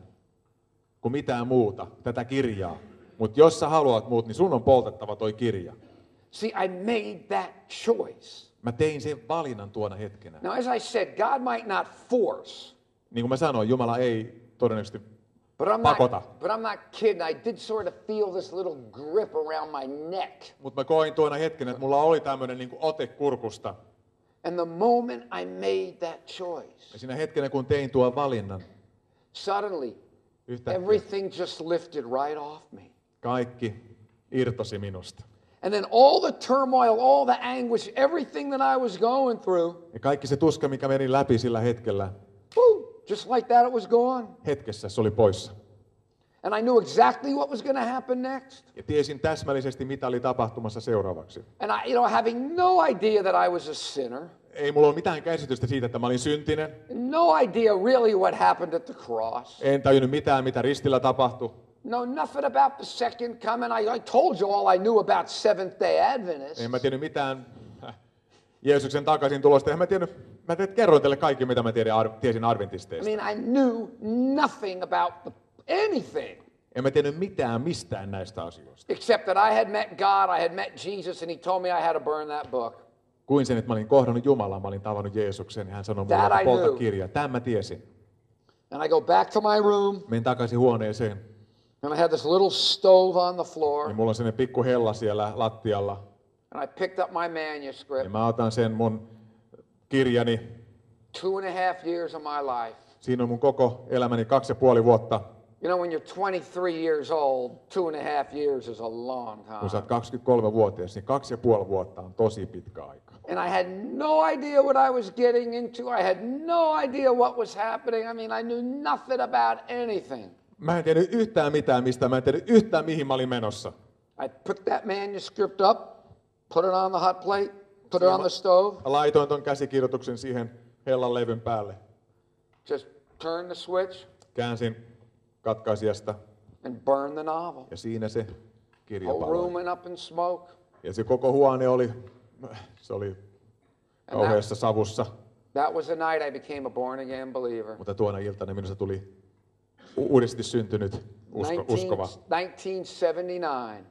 kuin mitään muuta, tätä kirjaa. Mutta jos sä haluat muut, niin sun on poltettava toi kirja. See, I made that choice. Mä tein sen valinnan tuona hetkenä. Now, as I said, God might not force, Niin kuin mä sanoin, Jumala ei todennäköisesti but I'm pakota. not, but I'm not kidding. I did sort of feel this little grip around my neck. Mutta mä koin tuona hetkenä, että mulla oli tämmöinen niin kuin ote kurkusta. And the moment I made that choice, Ja siinä hetkenä, kun tein tuon valinnan, suddenly yhtäkkiä everything just lifted right off me. kaikki irtosi minusta. And then all the turmoil, all the anguish, everything that I was going through, Ja kaikki se tuska, mikä meni läpi sillä hetkellä, woo, just like that it was gone. hetkessä se oli poissa. And I knew exactly what was going to happen next. Ja tiesin täsmällisesti, mitä oli tapahtumassa seuraavaksi. And I, you know, having no idea that I was a sinner, Ei mulla ole mitään käsitystä siitä, että mä olin syntinen. no idea really what happened at the cross. En tajunnut mitään, mitä ristillä tapahtui. No, nothing about the second coming. I, I told you all I knew about Seventh-day Adventists. En mä tiennyt mitään äh, Jeesuksen takaisin tulosta. En mä tiennyt, mä teet, kerroin teille kaikki, mitä mä tiedin, ar, tiesin I adventisteista. mean, I knew nothing about the, anything En mä tiennyt mitään mistään näistä asioista. except that I had met God, I had met Jesus, and he told me I had to burn that book. Kuin sen, että mä olin kohdannut Jumalaa, mä olin tavannut Jeesuksen, ja hän sanoi mulle, That että I polta knew. kirja. Tämän mä tiesin. And I go back to my room, Menin takaisin huoneeseen, and I had this little stove on the floor, ja mulla on sellainen pikku hella siellä lattialla. and I picked up my manuscript, Ja mä otan sen mun kirjani. two and a half years of my life. Siinä on mun koko elämäni kaksi ja puoli vuotta. You know, when you're twenty-three years old, two and a half years is a long Kun sä time. oot kaksikymmentäkolmevuotias, niin kaksi ja puoli vuotta on tosi pitkä aika. And I had no idea what I was getting into. I had no idea what was happening. I mean, I knew nothing about anything. Mä en tiennyt yhtään mitään mistä, mä en tiennyt yhtään mihin mä olin menossa. I put that manuscript up, put it on the hot plate, put it on the stove, Laitoin ton käsikirjoituksen siihen hellan levyn päälle. just turn the switch, Käänsin katkaisijasta and burn the novel. ja siinä se kirja Whole room paloi. went up in smoke. Ja se koko huone oli, se oli And kauheassa savussa. That was the night I became a born-again believer. Mutta tuona iltana minusta tuli u- uudesti syntynyt usko, uskova. nineteen seventy-nine.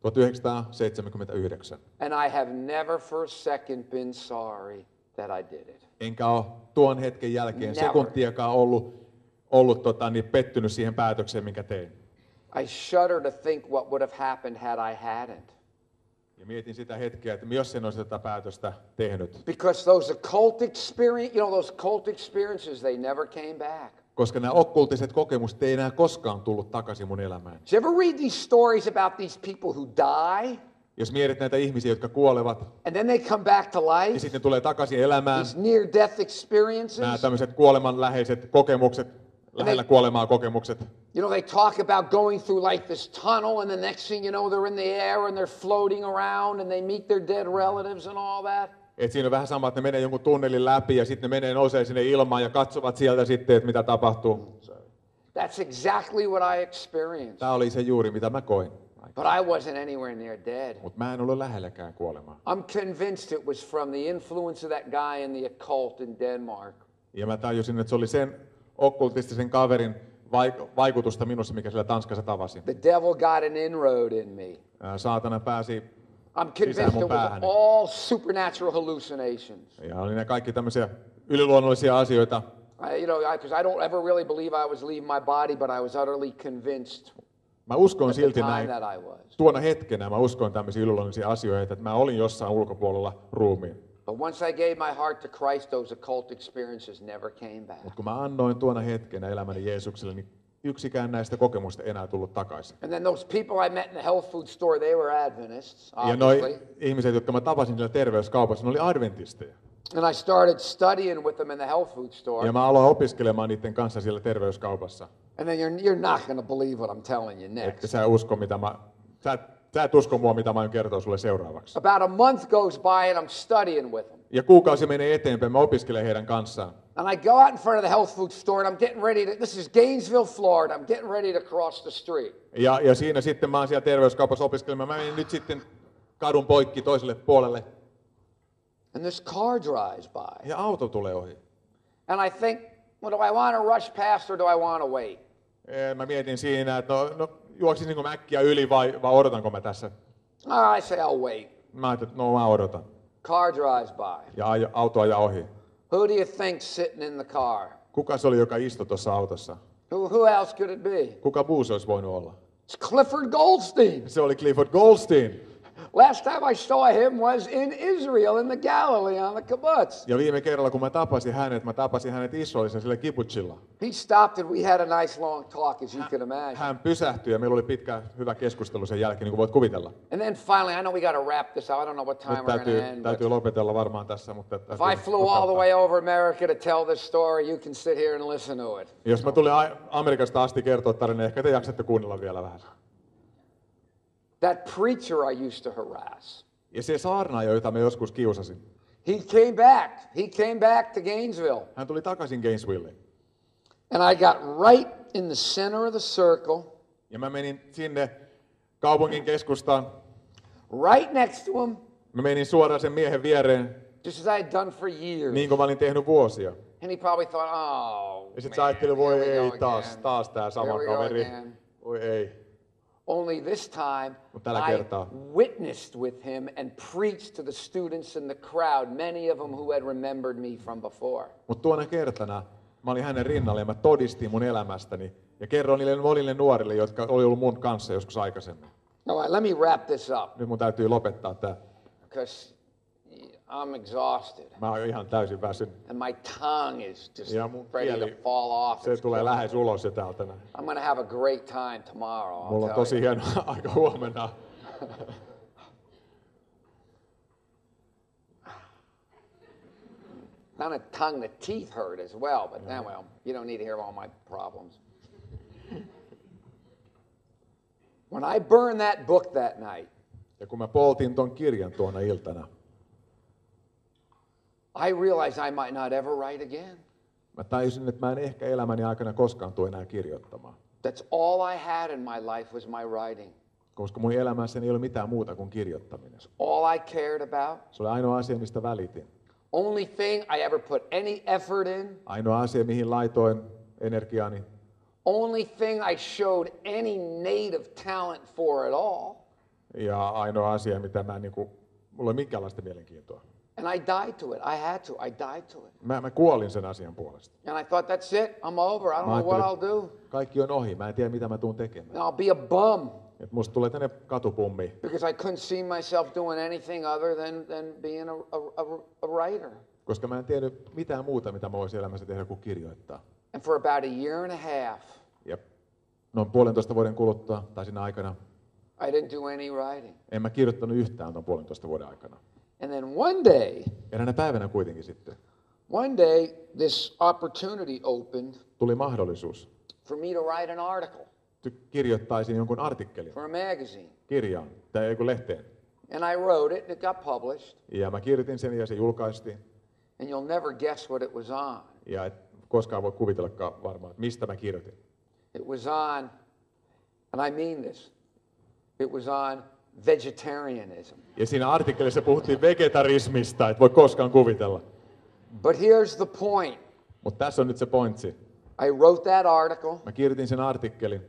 tuhatyhdeksänsataaseitsemänkymmentäyhdeksän. And I have never for a second been sorry that I did it. Enkä ole tuon hetken jälkeen Never. sekuntiakaan ollut, ollut tota, niin pettynyt siihen päätökseen, minkä tein. I shudder to think what would have happened had I hadn't. Ja mietin sitä hetkeä, että jos en olisi tätä päätöstä tehnyt, Because those occult experience, you know, those occult experiences, they never came back. koska nämä okkultiset kokemukset ei enää koskaan tullut takaisin mun elämään. Did you ever read these stories about these people who die Jos mietit näitä ihmisiä, jotka kuolevat, and then they come back to ja life? sitten ne tulee takaisin elämään, These near-death nämä experiences. tämmöiset kuolemanläheiset kokemukset, lähellä kuolemaa kokemukset, You know, they talk about going through like this tunnel, and the next thing you know, they're in the air and they're floating around and they meet their dead relatives and all that. et siinä on vähän sama, että ne menee jonkun tunnelin läpi ja sitten ne menee nousee sinne ilmaan ja katsovat sieltä sitten, että mitä tapahtuu. That's exactly what I experienced. Tämä oli se juuri, mitä mä koin. But I wasn't anywhere near dead. Mutta mä en ollut lähelläkään kuolemaa. I'm convinced it was from the influence of that guy in the occult in Denmark. Ja mä tajusin, että se oli sen okkultistisen kaverin vaik- vaikutusta minussa, mikä siellä Tanskassa tavasin. The devil got an inroad in me. Ää, Saatana pääsi I'm sisään convinced mun it was päähäni. all supernatural hallucinations. Ja oli ne kaikki tämmöisiä yliluonnollisia asioita. I, you know, because I, I don't ever really believe I was leaving my body, but I was utterly convinced Mä uskon at the silti time näin. that I was. Tuona hetkenä mä uskoin tämmöisiä yliluonnollisia asioita, että mä olin jossain ulkopuolella ruumiin. But once I gave my heart to Christ, those occult experiences never came back. Mutta kun mä annoin tuona hetkenä elämäni Jeesukselle, niin yksikään näistä kokemusta enää tullut takaisin. And then those people I met in the health food store, they were Adventists, Ja noi obviously. ihmiset, jotka mä tapasin siellä terveyskaupassa, ne oli adventisteja. And I started studying with them in the health food store. Ja mä aloin opiskelemaan niiden kanssa siellä terveyskaupassa. And then you're, you're not going to believe what I'm telling you Etkä next. sä usko, mitä mä... Sä, et- sä et usko mua, mitä mä aion kertoa sulle seuraavaksi. About a month goes by and I'm studying with them. Ja kuukausi menee eteenpäin, mä opiskelen heidän kanssaan. And I go out in front of the health food store and I'm getting ready to, this is Gainesville, Florida. I'm getting ready to cross the street. Ja, ja siinä sitten mä oon siellä terveyskaupassa opiskelemaan. Mä menin nyt sitten kadun poikki toiselle puolelle. And this car drives by. Ja auto tulee ohi. And I think, well, do I want to rush past or do I want to wait? Ja mä mietin siinä, että no, no juoksisinko mä äkkiä yli vai, vai odotanko mä tässä. Oh, I say I'll wait. Mä ajattelin, että no mä odotan. Car drives by. Ja ajo, auto ajaa ohi. Who do you think sitting in the car? Kuka se oli, joka istui tuossa autossa? Who, who else could it be? Kuka muu se olisi voinut olla? It's Clifford Goldstein. Se oli Clifford Goldstein. Last time I saw him was in Israel in the Galilee on the kibbutz. Ja viime kerralla, kun mä tapasin hänet, mä tapasin hänet Israelissa sillä kibutsilla. He stopped and we had a nice long talk, as you can imagine. Hän pysähtyi ja meillä oli pitkä, hyvä keskustelu sen jälkeen, niin kuin voit kuvitella. And then finally, I know we got to wrap this up. I don't know what time Nyt we're going to täytyy, end. täytyy But lopetella varmaan tässä, mutta... if I flew all the way over America to tell this story, you can sit here and listen to it. Jos mä tulin A- Amerikasta asti kertoa tarinan, ehkä te jaksatte kuunnella vielä vähän. That preacher I used to harass, Ja se saarnaaja, jota mä joskus kiusasin, he came back. He came back to Gainesville. hän tuli takaisin Gainesvilleen. And I got right in the center of the circle, Ja mä menin sinne kaupungin keskustaan. right next to him, Mä menin suoraan sen miehen viereen, just as I had done for years. niin kuin mä olin tehnyt vuosia. And he probably thought, oh, Ja sit man, sä ajattelin, voi here we ei, go taas, again. taas tää Here sama we go kaveri. again. Voi ei. Only this time, Mut tällä I kertaa. witnessed with him and preached to the students in the crowd, many of them who had remembered me from before. Mutta tuona kertana mä olin hänen rinnalle ja mä todistin mun elämästäni. Ja kerroin niille monille nuorille, jotka oli ollut mun kanssa joskus aikaisemmin. All right, let me wrap this up, Nyt mun täytyy lopettaa tää. because I'm exhausted. Mä oon ihan täysin väsynyt. And my tongue is just Ja mun ready kieli, to fall off. se It's tulee killing lähes ulos jo täältä. näin. me. I'm going to have a great time tomorrow. I'll Mulla on tell tosi you. hieno aika huomenna. Not a tongue, the teeth hurt as well, but then, well, you don't need to hear all my problems. When I burned that book that night, Ja kun mä poltin ton kirjan tuona iltana, I realized I might not ever write again. mä tajusin, että mä en ehkä elämäni aikana koskaan tule enää kirjoittamaan. That's all I had in my life was my writing. Koska mun elämässäni ei ole mitään muuta kuin kirjoittaminen. All I cared about. Se oli ainoa asia, mistä välitin. Only thing I ever put any effort in. Ainoa asia, mihin laitoin energiaani. Only thing I showed any native talent for at all. Ja ainoa asia, mitä mä niinku, mulla ei minkäänlaista mielenkiintoa. And I died to it. I had to. I died to it. Mä, mä kuolin sen asian puolesta. And I thought, that's it. I'm over. I don't Mä know what I'll ajattelin, do. kaikki on ohi, mä en tiedä mitä mä tuun tekemään. And I'll be a bum. Et musta tulee tänne katupummi, Because I couldn't see myself doing anything other than, than being a, a, a, a writer. koska mä en tiennyt mitään muuta, mitä mä voisin elämässä tehdä kuin kirjoittaa. And for about a year and a half, Ja noin puolentoista vuoden kuluttua, tai siinä aikana, I didn't do any writing. en mä kirjoittanut yhtään tuon puolentoista vuoden aikana. And then one day, Eräänä päivänä kuitenkin sitten one day, this opportunity opened tuli mahdollisuus. for me to write an article Ty- Kirjoittaisin jonkun artikkelin for a magazine. kirjaan tai joku lehteen. And I wrote it, and it got published. Ja mä kirjoitin sen ja se julkaistiin. And you'll never guess what it was on. Ja et koskaan voi kuvitellakaan varmaan, että mistä mä kirjoitin. It was on, and I mean this, it was on vegetarianism. Ja siinä artikkelissa puhuttiin vegetarismista, et voi koskaan kuvitella. But here's the point. Mutta tässä on nyt se pointsi. I wrote that article, Mä kirjoitin sen artikkelin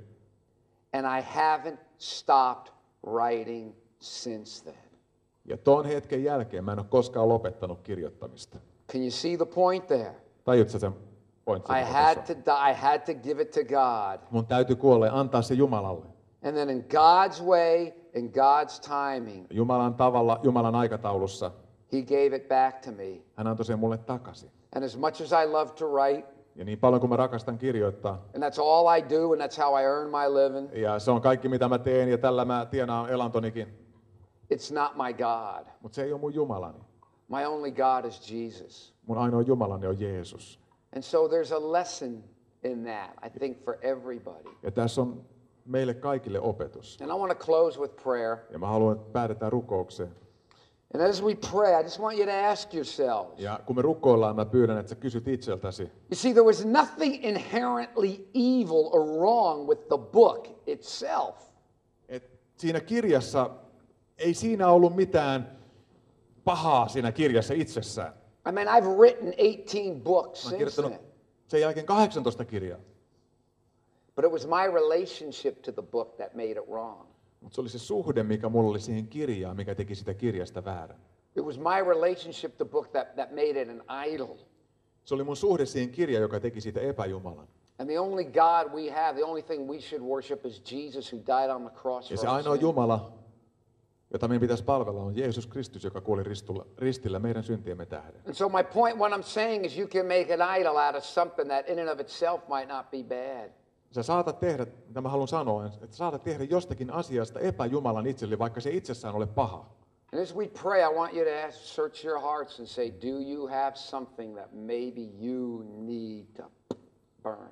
and I haven't stopped writing since then. ja ton hetken jälkeen mä en ole koskaan lopettanut kirjoittamista. Can you see the point there? Tajutko sen pointsin? I mikä had tässä to on? die, I had to give it to God. Mun täytyy kuolla ja antaa se Jumalalle. And then in God's way, in God's timing, Jumalan tavalla, Jumalan aikataulussa. He gave it back to me. Hän antoi sen mulle takaisin. And as much as I love to write, Ja niin paljon kuin mä rakastan kirjoittaa. And that's all I do, and that's how I earn my living. Ja se on kaikki mitä mä teen ja tällä mä tienaan elantonikin. It's not my God. Mutta se ei ole mun Jumalani. My only God is Jesus. Mun ainoa Jumalani on Jeesus. And so there's a lesson in that, I think, for everybody. Ja tässä on meille kaikille opetus. And I want to close with prayer. Ja mä haluan, että päätetään rukoukseen. And as we pray, I just want you to ask yourselves. Ja kun me rukoillaan, mä pyydän, että sä kysyt itseltäsi. You see, there was nothing inherently evil or wrong with the book itself. Et siinä kirjassa, ei siinä ollut mitään pahaa siinä kirjassa itsessään. I mean, I've written eighteen books Mä oon since kirjoittanut then. sen jälkeen kahdeksantoista kirjaa. But it was my relationship to the book that made it wrong. Mutta se oli se suhde, mikä mulla oli siihen kirjaan, mikä teki sitä kirjasta väärän. It was my relationship to the book that, that made it an idol. Se oli mun suhde siihen kirjaan, joka teki siitä epäjumalan. And the only God we have, the only thing we should worship is Jesus who died on the cross Ja for se our ainoa sins. Jumala, jota meidän pitäisi palvella, on Jeesus Kristus, joka kuoli ristulla, ristillä meidän syntiemme tähden. And so my point, what I'm saying is you can make an idol out of something that in and of itself might not be bad. Sä saatat tehdä, mitä mä haluan sanoa, että saatat tehdä jostakin asiasta epäjumalan itselle, vaikka se itsessään ole paha. And as we pray, I want you to ask, search your hearts and say, do you have something that maybe you need to burn?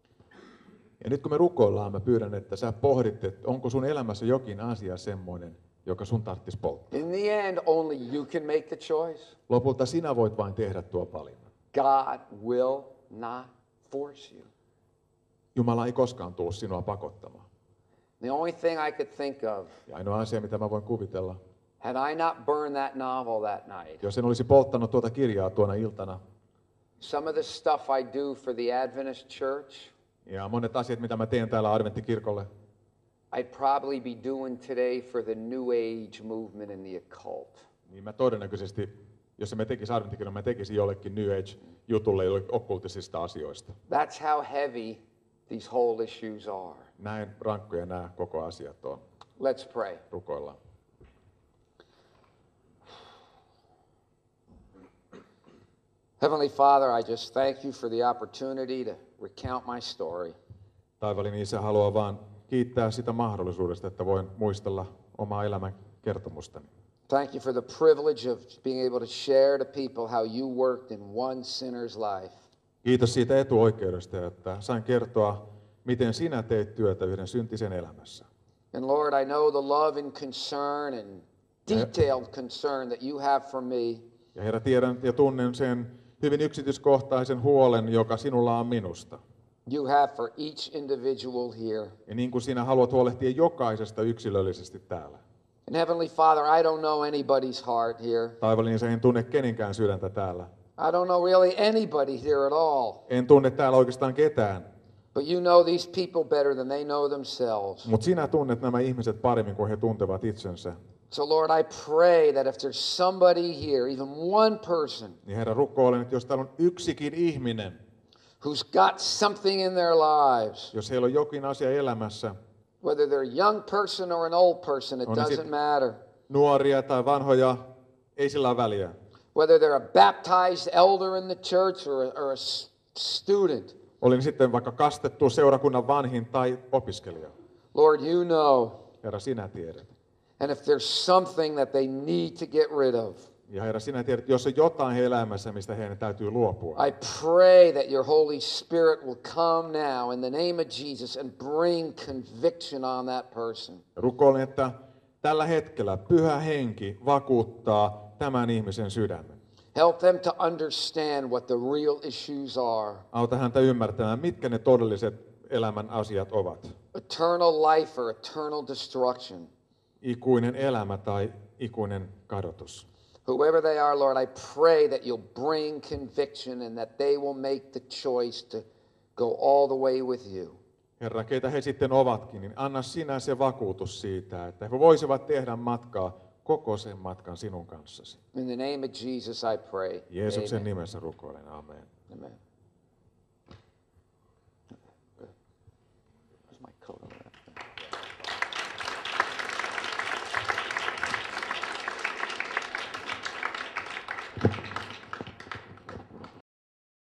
Ja nyt kun me rukoillaan, mä pyydän, että sä pohdit, että onko sun elämässä jokin asia semmoinen, joka sun tarvitsisi polttaa. In the end, only you can make the choice. Lopulta sinä voit vain tehdä tuo valinnan. God will not force you. Jumala ei koskaan tule sinua pakottamaan. The only thing I could think of, Ja ainoa asia, mitä mä voin kuvitella, had I not burned that novel that night, jos en olisi polttanut tuota kirjaa tuona iltana, some of the stuff I do for the Adventist church, ja monet asiat, mitä mä teen täällä Adventtikirkolle, I'd probably be doing today for the New Age movement in the occult. niin mä todennäköisesti, jos me tekisi Adventtikirjan, mä tekisin jollekin New Age-jutulle, jollekin okkultisista asioista. That's how heavy these whole issues are. Näin rankkoja nämä koko asiat on. Let's pray. Rukoillaan. Heavenly Father, I just thank you for the opportunity to recount my story. Taivallinen Isä, haluaa vaan kiittää sitä mahdollisuudesta, että voin muistella omaa elämän kertomustani. Thank you for the privilege of being able to share to people how you worked in one sinner's life. Kiitos siitä etuoikeudesta, että sain kertoa, miten sinä teet työtä yhden syntisen elämässä. And Lord, I know the love and concern and detailed concern that you have for me. Ja Herra, tiedän ja tunnen sen hyvin yksityiskohtaisen huolen, joka sinulla on minusta. You have for each individual here. Ja niin kuin sinä haluat huolehtia jokaisesta yksilöllisesti täällä. And Heavenly Father, I don't know anybody's heart here. Taivallinen Isä, en tunne kenenkään sydäntä täällä. I don't know really anybody here at all. En tunne täällä oikeastaan ketään. But you know these people better than they know themselves. Mutta sinä tunnet nämä ihmiset paremmin kuin he tuntevat itsensä. So Lord, I pray that if there's somebody here, even one person, Niin Herra, rukoilen, että jos täällä on yksikin ihminen, who's got something in their lives, jos heillä on jokin asia elämässä, whether they're a young person or an old person, it On ne doesn't sit- matter. nuoria tai vanhoja, ei sillä ole väliä. Whether they're a baptized elder in the church or a, or a s- student, Olin sitten vaikka kastettu seurakunnan vanhin tai opiskelija. Lord, you know. Herra, sinä tiedät. And if there's something that they need to get rid of, Ja Herra, sinä tiedät, jos on jotain heidän elämässä, mistä heidän täytyy luopua. I pray that your Holy Spirit will come now in the name of Jesus and bring conviction on that person. Rukoilen, että tällä hetkellä Pyhä Henki vakuuttaa tämän ihmisen sydämen. Help them to understand what the real issues are. Auta häntä ymmärtämään, mitkä ne todelliset elämän asiat ovat. Eternal life or eternal destruction. Ikuinen elämä tai ikuinen kadotus. Whoever they are, Lord, I pray that you'll bring conviction and that they will make the choice to go all the way with you. Herra, keitä he sitten ovatkin, niin anna sinä se vakuutus siitä, että he voisivat tehdä matkaa koko sen matkan sinun kanssasi. In the name of Jesus, I pray. Jeesuksen Amen. nimessä rukoilen. Amen. Amen.